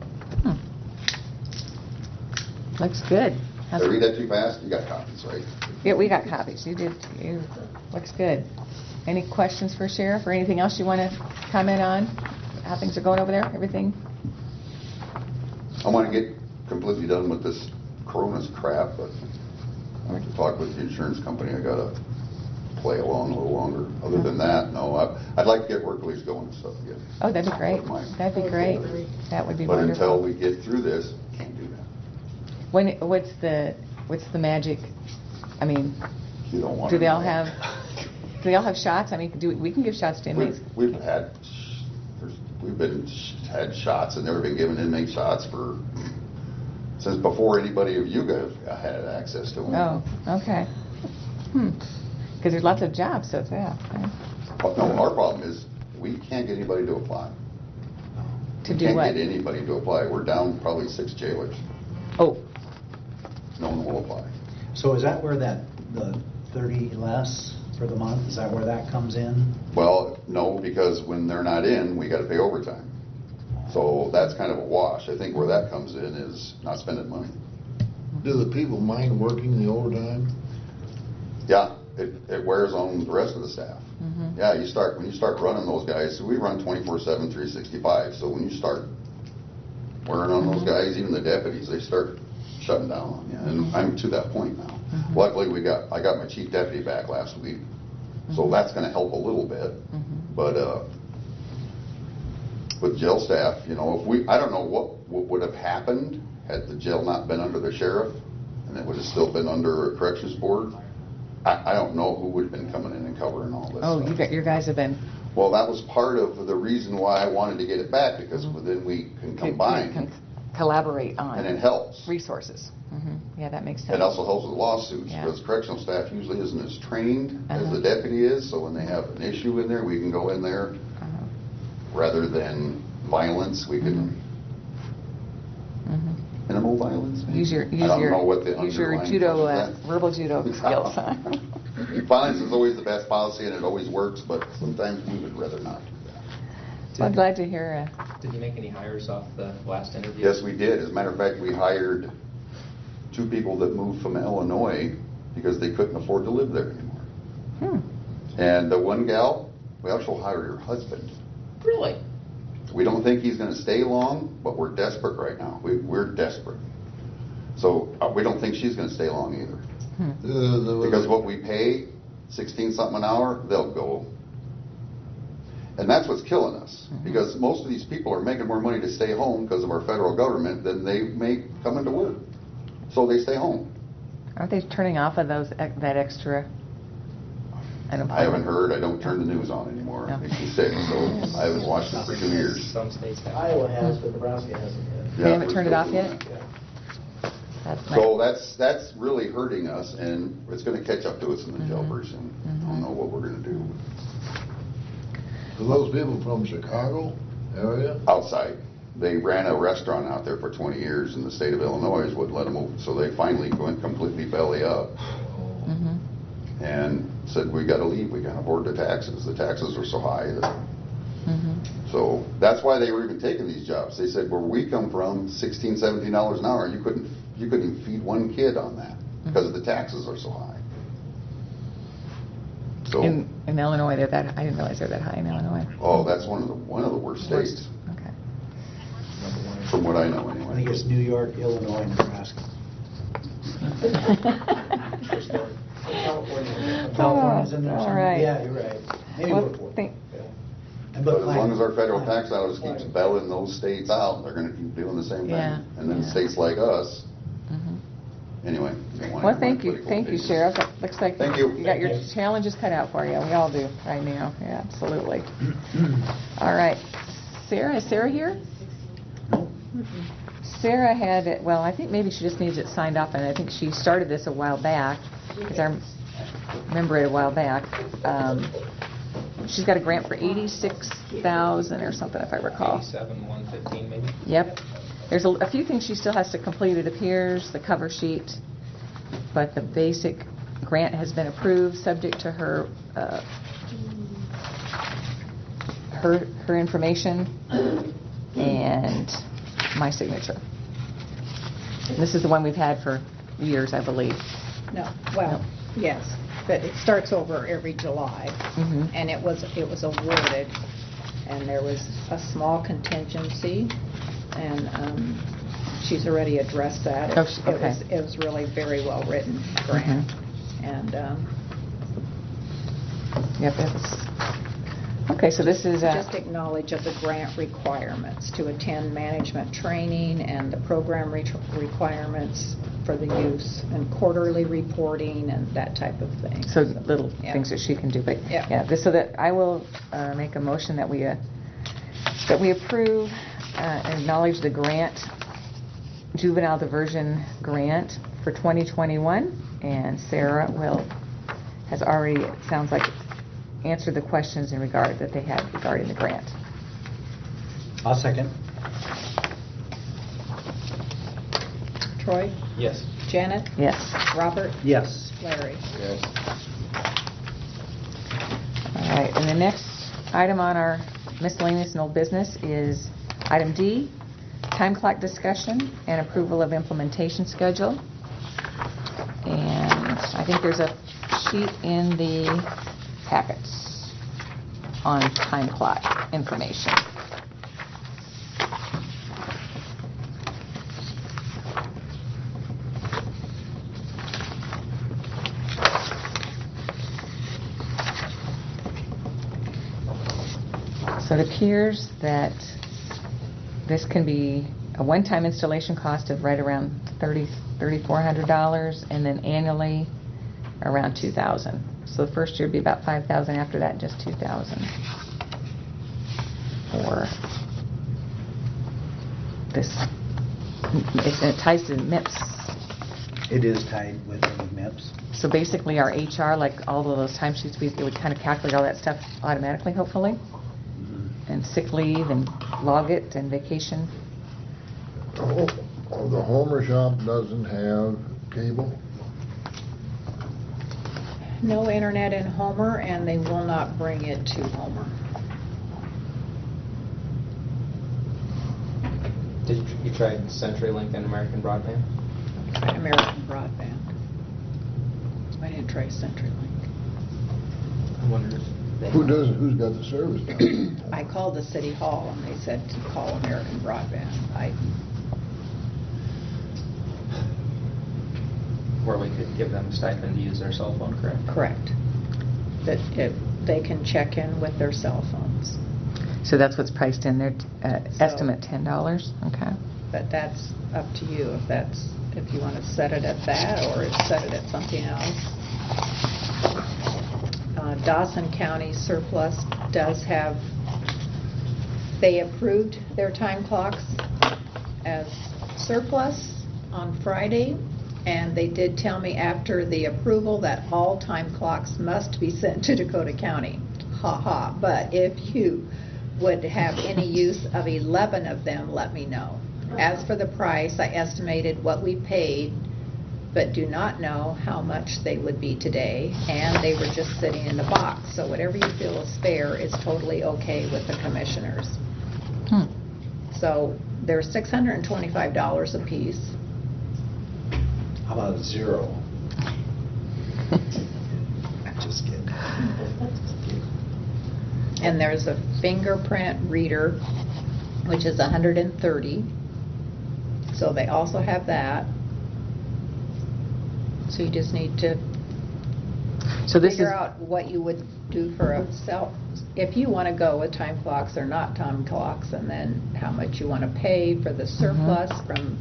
Looks good. Did I read that too fast? You got copies, right? Yeah, we got copies. Looks good. Any questions for Sheriff or anything else you want to comment on? How things are going over there? Everything? I want to get completely done with this corona's crap, but I have to talk with the insurance company. I got to play along a little longer. Other than that, no. I'd like to get work release going and stuff again. Oh, that'd be great. That'd be great. That would be But wonderful. until we get through this, can't do that. What's the magic? I mean, You don't want do to they all know. have shots? I mean, we can give shots to inmates. We've had shots and never been given inmate shots since before anybody of you guys had access to them. Oh, okay. Because there's lots of jobs, so it's, yeah. But no, our problem is, we can't get anybody to apply. To We do what? Can't get anybody to apply. We're down probably 6 jailers. Oh, No one will apply. So is that where the 30 less for the month, is that where that comes in? Well, no, because when they're not in, we got to pay overtime. So that's kind of a wash. I think where that comes in is not spending money. Do the people mind working the overtime? Yeah, it wears on the rest of the staff. Yeah, when you start running those guys, we run 24/7, 365. So when you start wearing on those guys, even the deputies, they start shutting down on you. And I'm to that point now. Luckily, I got my chief deputy back last week, so that's going to help a little bit. But with jail staff, you know, I don't know what would have happened had the jail not been under the sheriff, and it would have still been under a corrections board. I don't know who would have been coming in and covering all this stuff. your guys have been... Well, that was part of the reason why I wanted to get it back, because then we can combine, collaborate on... and it helps. resources. Yeah, that makes sense. It also helps with lawsuits, Yeah. because correctional staff usually isn't as trained as the deputy is, so when they have an issue in there, we can go in there. Rather than violence, we can... Minimal violence, maybe? I don't know what the use your underlying judo, cause of that. verbal judo skills. Violence is always the best policy, and it always works, but sometimes we would rather not do that. Well, I'm glad to hear... Did you make any hires off the last interview? Yes, we did. As a matter of fact, we hired 2 people that moved from Illinois because they couldn't afford to live there anymore. And the one gal, we actually hired her husband. Really? We don't think he's going to stay long, but we're desperate right now. We're desperate. So we don't think she's going to stay long either. Because what we pay, 16-something an hour, they'll go. And that's what's killing us. Because most of these people are making more money to stay home because of our federal government than they make coming to work. So they stay home. Aren't they turning off of that extra unemployment? I haven't heard. I don't turn the news on anymore. No. It makes me sick, so I haven't watched it for 2 years. Some states have. Iowa has, but Nebraska hasn't yet. They haven't turned it off yet? Yeah. So that's really hurting us, and it's going to catch up to us in the jail pretty soon. I don't know what we're going to do. So those people from Chicago area? Outside. They ran a restaurant out there for 20 years, and the state of Illinois wouldn't let them open. So they finally went completely belly up and said, we got to leave. We can't afford the taxes. The taxes are so high. So that's why they were even taking these jobs. They said, where we come from, $16, $17 an hour, you couldn't even feed one kid on that because the taxes are so high. So In Illinois, they're that... I didn't realize they're that high in Illinois. oh, that's one of the worst states, Okay. from what I know I think anyway. it's New York, Illinois, Nebraska. California. California's in there all somewhere? right. Yeah, you're right. Maybe Well, we're fourth. think- But as long as our federal tax dollars keeps bailing those states out, they're going to keep doing the same thing. Yeah, And then yeah. states like us, anyway. don't want Well, any thank you. political Thank you, opinions. Sheriff. It looks like Thank you. you got your Thank you. challenges cut out for you. We all do right now. Yeah, absolutely. All right. Sarah, is Sarah here? Sarah had it, well, I think maybe she just needs it signed off, and I think she started this a while back, because I remember it a while back. She's got a grant for 86,000 or something, if I recall. 87,115 maybe? Yep. There's a few things she still has to complete, it appears, the cover sheet, but the basic grant has been approved, subject to her her information and my signature. And this is the one we've had for years, I believe. No, well, yes, but it starts over every July, and it was awarded, and there was a small contingency, and she's already addressed that. Oh, okay. It was really very well written grant, and Yep, it was. Okay, so this is just acknowledge of the grant requirements to attend management training and the program requirements for the use and quarterly reporting and that type of thing. so little Yeah. things that she can do, but Yeah. so that I will make a motion that we approve and acknowledge the grant, juvenile diversion grant for 2021, and Sarah will has already, it sounds like, answered the questions in regard that they had regarding the grant. I'll second. Troy? Yes. Janet? Yes. Robert? Yes. Larry? Yes. All right, and the next item on our miscellaneous and old business is item D, time clock discussion and approval of implementation schedule. And I think there's a sheet in the packets on time clock information. So it appears that this can be a one-time installation cost of right around $3,400, and then annually around $2,000. So the first year would be about $5,000, after that just $2,000 for this. It ties to MIPS. It is tied with MIPS. So basically our HR, like all of those timesheets, it would kind of calculate all that stuff automatically, hopefully. And sick leave and log it and vacation. Oh, the Homer shop doesn't have cable? No internet in Homer, and they will not bring it to Homer. Did you try CenturyLink and American Broadband? I tried American Broadband. I didn't try CenturyLink. I wondered if they Who's got the service down there? I called the city hall, and they said to call American Broadband. where we could give them a stipend to use their cell phone, correct? Correct. That they can check in with their cell phones. So that's what's priced in there, estimate $10? Okay. But that's up to you if you want to set it at that or set it at something else. Dawson County Surplus does have, they approved their time clocks as surplus on Friday, and they did tell me after the approval that all time clocks must be sent to Dakota County. Ha ha. But if you would have any use of 11 of them, let me know. As for the price, I estimated what we paid, but do not know how much they would be today, and they were just sitting in the box. So whatever you feel is fair is totally okay with the commissioners. So they're $625 a piece. How about zero? I'm just kidding. And there's a fingerprint reader, which is $130. So they also have that. So you just need to figure out what you would do for a cell. If you want to go with time clocks or not time clocks, and then how much you want to pay for the surplus from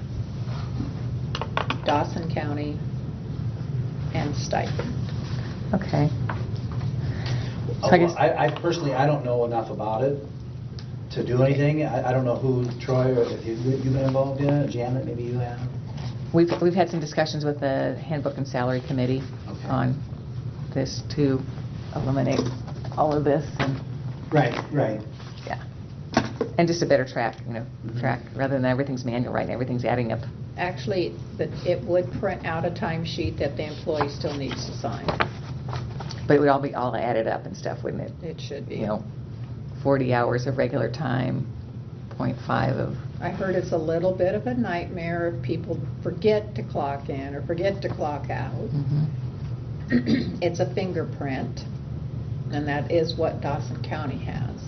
Dawson County and stipend. Okay. So I guess I personally, I don't know enough about it to do anything. I don't know who, Troy, or if you've been involved in it. Janet, maybe you have. we've had some discussions with the Handbook and Salary Committee on this to eliminate all of this. And Right. yeah. And just a better track, track, rather than everything's manual, right? Everything's adding up. Actually, it would print out a timesheet that the employee still needs to sign. But it would all be added up and stuff, wouldn't it? It should be. 40 hours of regular time, 0.5 of... I heard it's a little bit of a nightmare if people forget to clock in or forget to clock out. It's a fingerprint, and that is what Dawson County has.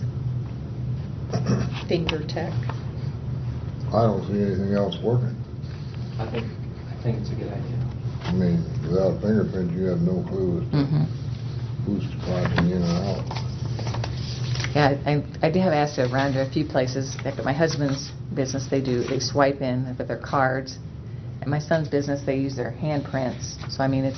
Finger Tech. I don't see anything else working. I think it's a good idea. I mean, without a fingerprint, you have no clue as to who's clocking in and out. Yeah, I did have asked around to a few places. Like at my husband's business, they swipe in with their cards. At my son's business, they use their handprints. So, I mean,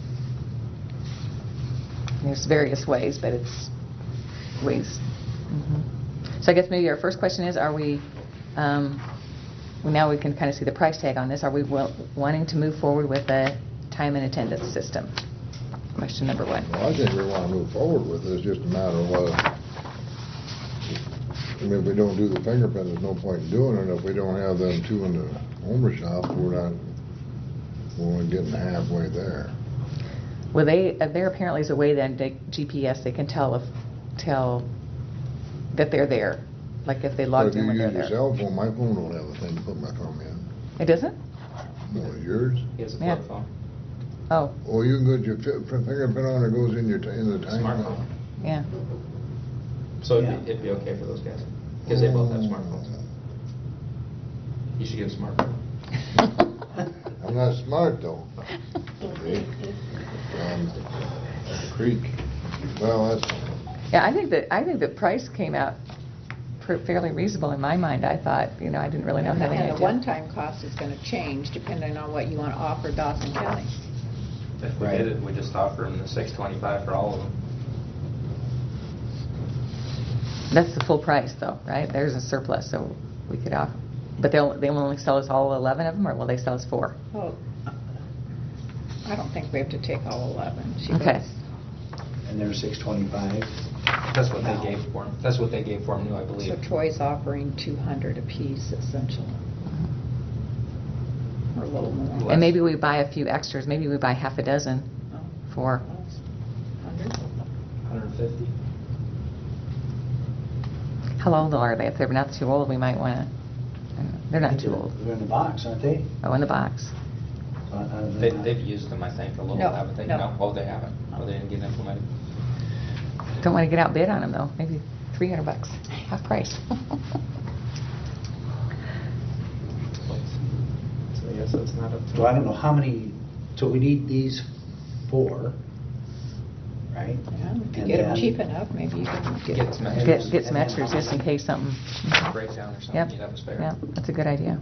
there's various ways, but it's ways. So I guess maybe our first question is, are we, now we can kind of see the price tag on this, are we wanting to move forward with a time and attendance system? question number 1. Well, I think we want to move forward with it. It's just a matter of whether, I mean, if we don't do the fingerprint, there's no point in doing it. If we don't have them two in the Homer shop, we're only getting halfway there. Well, there apparently is a way then, GPS, they can tell that they're there. Like if they logged in when they're If you use there. your cell phone, my phone don't have a thing to put my thumb in. It doesn't? No, yours? He has a Yeah. flip phone. Oh, Oh, you can go, your fingerprint on it goes in in the time. Smartphone. yeah. So it'd be okay for those guys, because they both have smartphones. You should get a smartphone. I'm not smart though. See? Creek. Well, that's, Yeah, I think that price came out fairly reasonable in my mind. I thought, I didn't really know how they And had the one-time cost is going to change depending on what you want to offer Dawson County. If we did it, we just offer them the $625 for all of them. That's the full price though, right? There's a surplus, so we could offer. But they will only sell us all 11 of them, or will they sell us 4? Oh, I don't think we have to take all 11. She Okay. goes, And they're $625. That's what they gave for them. That's what they gave for them new, I So believe. Troy's offering 200 apiece essentially. Or a little more. And maybe we buy a few extras. Maybe we buy half a dozen for. 100? 150. How old are they? If they're not too old, we might want to. They're not too old. They're in the box, aren't they? Oh, in the box. They've used them, I think, a little, No, haven't they? no. Oh, they haven't. Oh, they didn't get implemented. Don't want to get outbid on them though. Maybe $300, half price. So I guess that's not up to... So I don't know how many, so we need these 4, right? Yeah, if you And get them then- cheap enough, maybe you can Get some extras. Get some extras just in case something. Breakdown or something, Yep. you'd have a spare. Yeah, that's a good idea.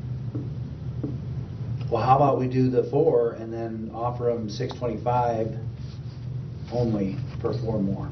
Well, how about we do the 4 and then offer them $625 only for 4 more?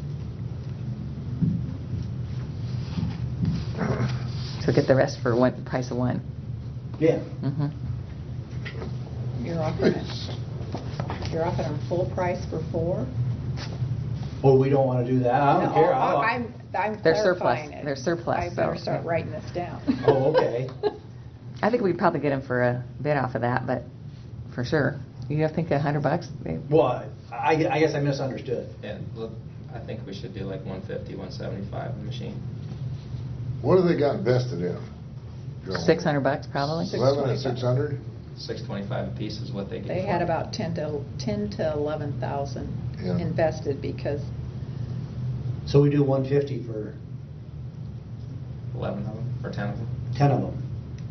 So get the rest for price of 1. Yeah. Mm-hmm. You're offering them full price for 4? Oh, we don't want to do that? I don't care. I'm They're surplus. clarifying it. They're surplus, I better so, start yeah. writing this down. Oh, okay. I think we'd probably get them for a bit off of that, but for sure. You think $100? Well, I guess I misunderstood. Yeah, look, I think we should do like 150, 175 a machine. what have they got invested in? Joe? $600 probably. 11 and 600? $625 a piece is what they gave. They for had them. about 10 to 11,000 Yeah. invested because So we do 150 for 11 of them, or 10 of them, 10 of them.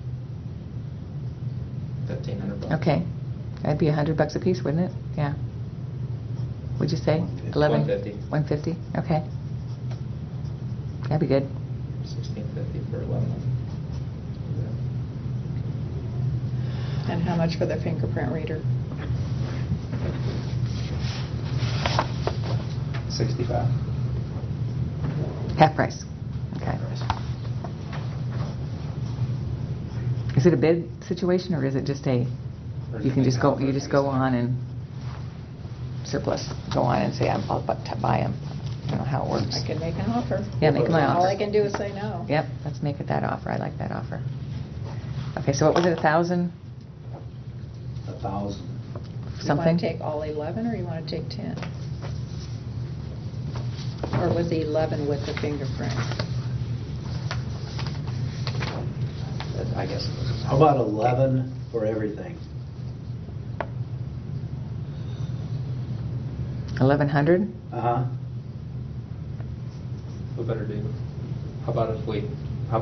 $1,500. Okay. That'd be $100 a piece, wouldn't it? Yeah. Would you say? 150. 11? 150. Okay. That'd be good. $1,650 for 11 of them. and how much for the fingerprint reader? 65. Half price. Okay. Is it a bid situation or is it just a? You can just go on and surplus. Go on and say I'll buy them. I don't know how it works. I can make an offer. Yeah, make my All offer. I can do is say no. Yep, let's make it that offer. I like that offer. Okay, so what was it, 1,000 1,000. You something? want to take all 11 or you want to take 10? Or was the 11 with the fingerprint? I guess it was. How about 11 for everything? 1,100? Uh-huh. We better do. How about if we do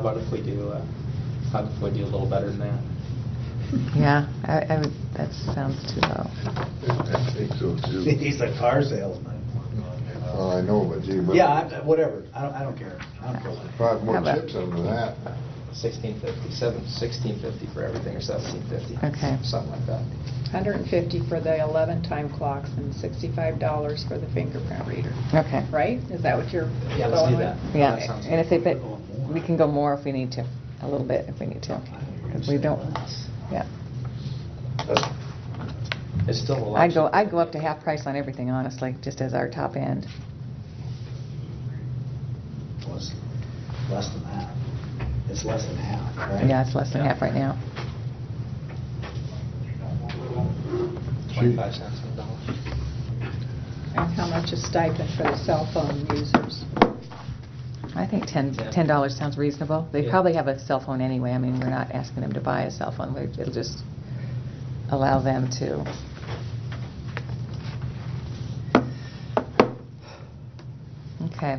a little better than that? Yeah, I would. That sounds too low. I think so too. He's a car salesman. Well, I know, but gee, but Yeah, whatever. I don't care. I don't care. probably more How about- chips under that. 1650 for everything, or 1750. Okay. Something like that. 150 for the 11 time clocks and $65 for the fingerprint reader. Okay. Right? Is that what you're Yeah, let's going do with? that. Yeah, That sounds and if they good. bet, we can go more if we need to. A little bit if we need to. 'Cause we don't. Yeah. It's still a lot. I'd go up to half price on everything, honestly, just as our top end. Well, it's less than that. It's less than half, right? Yeah, it's less than half right now. 25 cents on the dollar. And how much a stipend for the cell phone users? I think $10 sounds reasonable. They Yeah. probably have a cell phone anyway. I mean, we're not asking them to buy a cell phone. It'll just allow them to. Okay.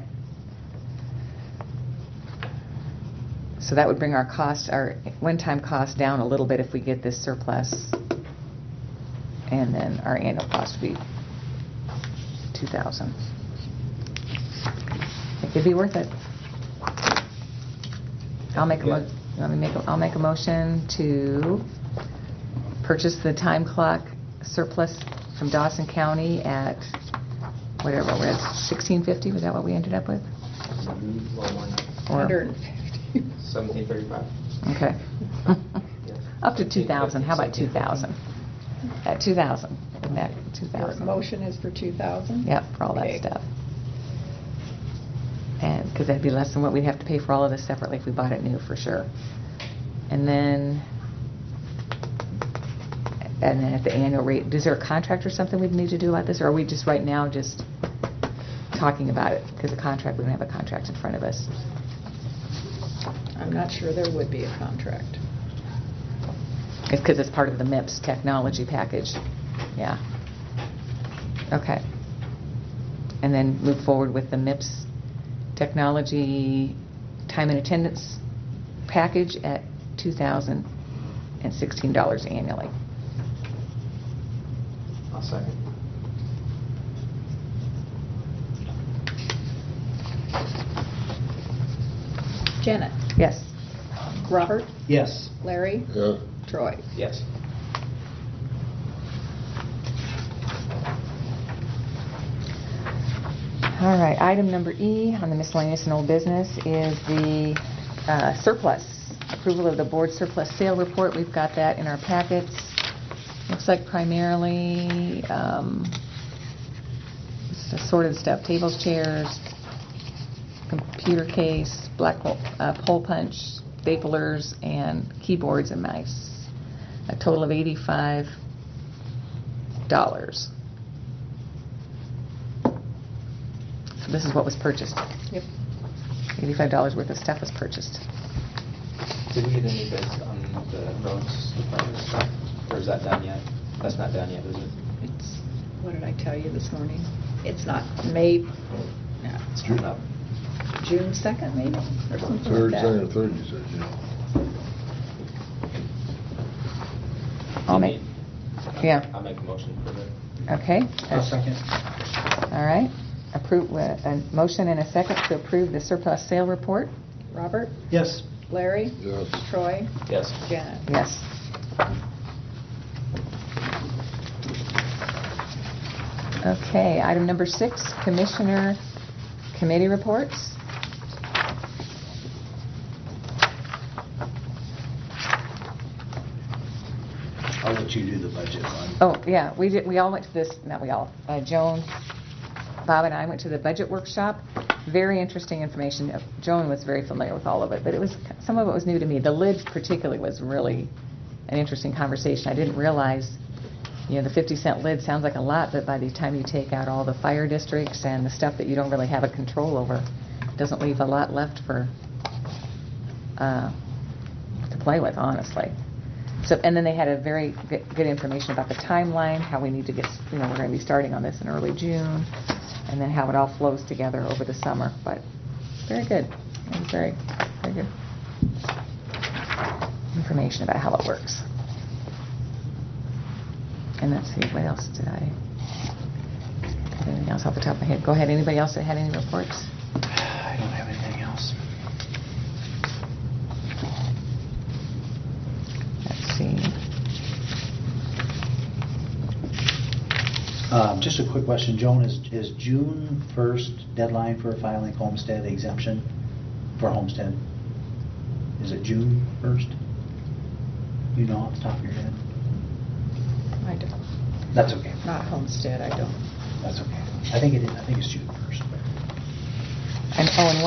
So that would bring our cost, our one-time cost down a little bit if we get this surplus. And then our annual cost would be $2,000. I think it'd be worth it. I'll make a motion to purchase the time clock surplus from Dawson County at whatever we're at, $1,650. Was that what we ended up with? A little more than that. Or- 150. $17.35. Okay. Yes. Up to 2,000. How about 2,000? At 2,000. Isn't that Your 2,000? motion is for 2,000? Yep, for all that Okay. stuff. And because that'd be less than what we'd have to pay for all of this separately if we bought it new, for sure. And then at the annual rate, is there a contract or something we'd need to do about this, or are we just right now just talking about it? Because the contract, we don't have a contract in front of us. I'm not sure there would be a contract. It's because it's part of the MIPS technology package. Yeah. Okay. And then move forward with the MIPS technology time and attendance package at $2,016 annually. I'll second. Janet? Yes. Robert? Yes. Larry? Yeah. Troy? Yes. All right, item number E on the miscellaneous and old business is the surplus. Approval of the board surplus sale report. We've got that in our packets. Looks like primarily it's assorted stuff, tables, chairs, computer case, black hole punch, staplers, and keyboards and mice. A total of $85. So this is what was purchased. Yep. $85 worth of stuff was purchased. Did we get any bids on the roads department stuff? Or is that done yet? That's not done yet, is it? It's, what did I tell you this morning? It's not May, no, It's coming up. June 2nd maybe, or something Third, like second, or that. third, you said, yeah. I'll make, yeah, I'll make a motion for it. okay. I'll second. All right. Approve, a motion and a second to approve the surplus sale report. Robert? Yes. Larry? Yes. Troy? Yes. Janet? Yes. Okay, item number 6, Commissioner Committee Reports. I'll let you do the budget one. Oh, yeah, we all went to this, not we all, Joan, Bob and I went to the budget workshop. Very interesting information. Joan was very familiar with all of it, but some of it was new to me. The lid particularly was really an interesting conversation. I didn't realize, the 50-cent lid sounds like a lot, but by the time you take out all the fire districts and the stuff that you don't really have a control over, it doesn't leave a lot left for to play with, honestly. So, and then they had a very good information about the timeline, how we need to get, we're going to be starting on this in early June, and then how it all flows together over the summer. But very good. It was very, very good information about how it works. And let's see, what else did I? Anything else off the top of my head? Go ahead. Anybody else that had any reports? I don't have anything else. Let's see. Just a quick question, Joan, is June 1st deadline for filing homestead exemption for homestead? Is it June 1st? You know off the top of your head? I don't. That's okay. Not Homestead, I don't. That's okay. I think it's June 1st. And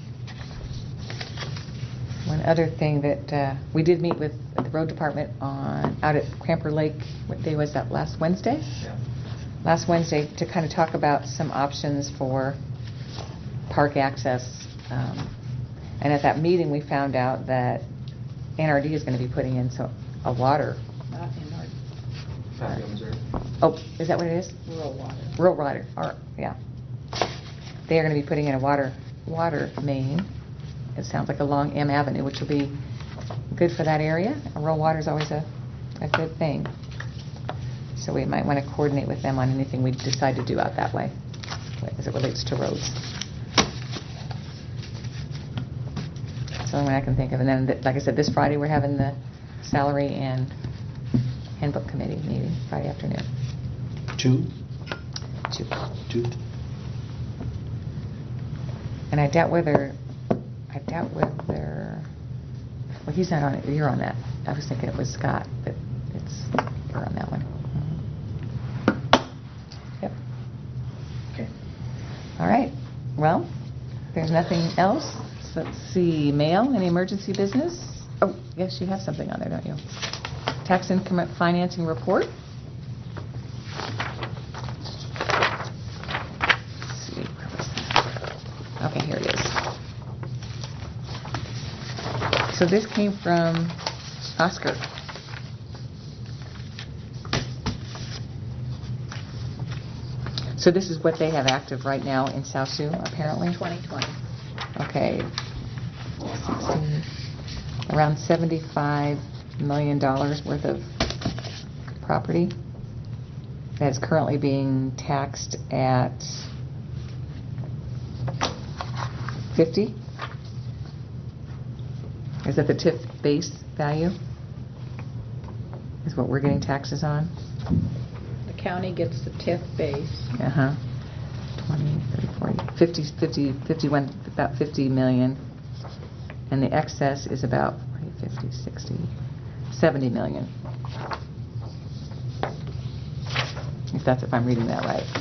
one other thing that we did meet with the road department out at Cramper Lake. What day was that? Last Wednesday? Yeah. Last Wednesday to kind of talk about some options for park access. And at that meeting, we found out that NRD is going to be putting in a water. Not in our Pasco, Missouri. Oh, is that what it is? rural water. Rural water. Or, yeah. They are going to be putting in a water main. It sounds like along M Avenue, which will be good for that area. Rural water is always a good thing. So we might want to coordinate with them on anything we decide to do out that way as it relates to roads. That's the only one I can think of. And then, like I said, this Friday we're having the salary and handbook committee meeting, Friday afternoon. 2? 2. And I doubt whether, well, he's not on it. You're on that. I was thinking it was Scott, but you're on that one. Yep. Okay. All right. Well, there's nothing else. So let's see. Mail, any emergency business? Oh, yes, you have something on there, don't you? Tax increment financing report. Let's see. Where was that? Okay, here it is. So this came from Oscar. So this is what they have active right now in South Sioux, apparently? 2020. Okay. 16, around $75 million worth of property that is currently being taxed at 50. Is that the TIF base value? Is what we're getting taxes on? The county gets the TIF base. Uh-huh. 20, 30, 40, 51, about 50 million. And the excess is about 50, 60, 70 million. If I'm reading that right.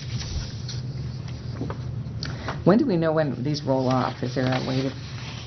When do we know when these roll off? Is there a way to...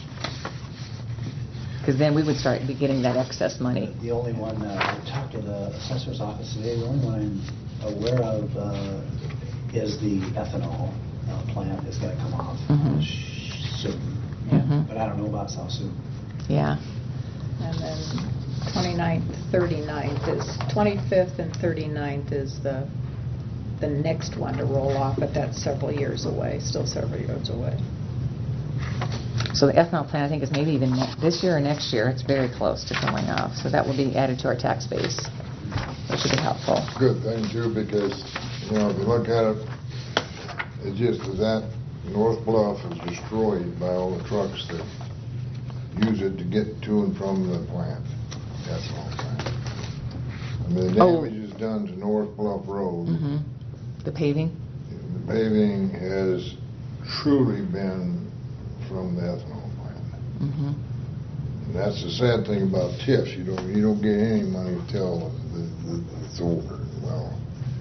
Because then we would start be getting that excess money. The only one, I talked to the assessor's office today, the only one I'm aware of is the ethanol plant is going to come off soon. Mhm. But I don't know about South Sioux. Yeah. And then 29th, 39th is, 25th and 39th is the next one to roll off, but that's several years away, still several years away. So the ethanol plant, I think, is maybe even this year or next year. It's very close to going off. So that will be added to our tax base, which should be helpful. Good thing too, because, if you look at it, it just is that North Bluff is destroyed by all the trucks that use it to get to and from the plant. That's all plant. I mean, the damage is done to North Bluff Road. Mm-hmm. The paving? The paving has truly been from the ethanol plant. Mm-hmm. And that's the sad thing about TIFs. You don't get any money until it's over. Well,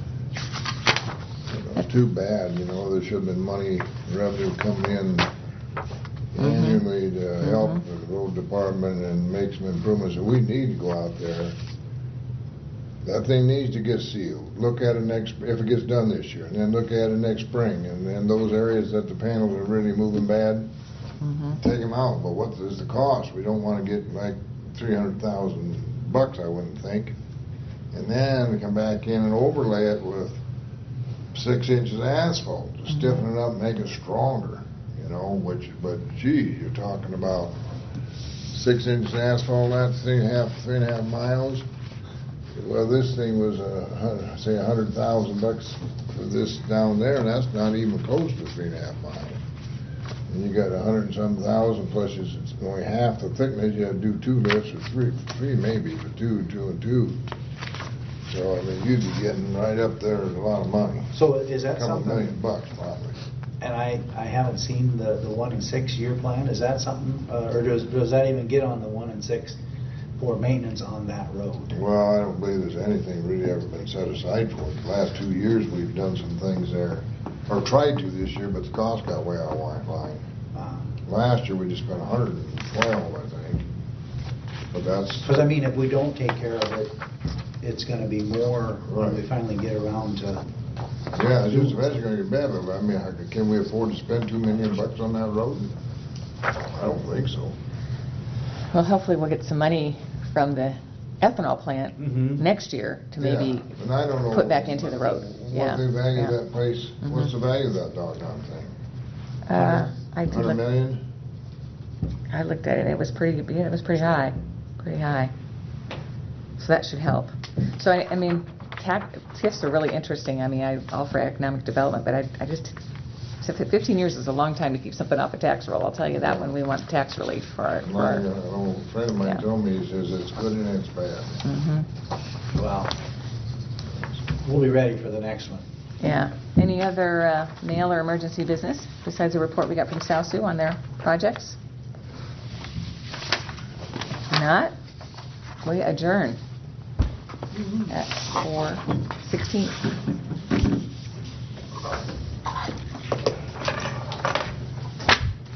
too bad. There should have been money, revenue coming in annually to help the road department and make some improvements. And we need to go out there. That thing needs to get sealed. Look at it if it gets done this year, and then look at it next spring. And then those areas that the panels are really moving bad, take them out. But what is the cost? We don't want to get like $300,000, I wouldn't think. And then we come back in and overlay it with 6 inches of asphalt to stiffen it up and make it stronger. But gee, you're talking about 6 inches of asphalt, that's 3.5 miles. Well, this thing was say $100,000 for this down there, and that's not even close to 3.5 miles. And you got 100 and some thousand, plus it's only half the thickness. You had to do 2 lifts or three maybe, for 2 and 2. So I mean, you'd be getting right up there with a lot of money. So is that $2 something? million probably. And I haven't seen the 1 and 6 year plan. Is that something, or does that even get on the 1 and 6 for maintenance on that road. Well, I don't believe there's anything really ever been set aside for it. The last 2 years, we've done some things there, or tried to this year, but the cost got way out of line. Last year, we just spent 112, I think. But that's... Because, I mean, if we don't take care of it, it's going to be more when we Right. finally get around to... Yeah, it's just eventually going to get bad, but I mean, can we afford to spend $2 million on that road? I don't think so. Well, hopefully we'll get some money from the ethanol plant Mhm. next year to maybe Yeah, and I don't know put back into the road. What the value of yeah. that place, what's the value of that doggone thing? I did 100 look, million? I looked at it, it was pretty high, pretty high. So that should help. So I mean, TIFs are really interesting. I mean, I'm all for economic development, but I just, 15 years is a long time to keep something off a tax roll. I'll tell you that when we want tax relief for our... An old friend of mine Yeah. told me, he says, it's good and it's bad. Well, we'll be ready for the next one. Yeah. Any other mail or emergency business besides the report we got from South Sioux on their projects? Not? We adjourn at 4:16.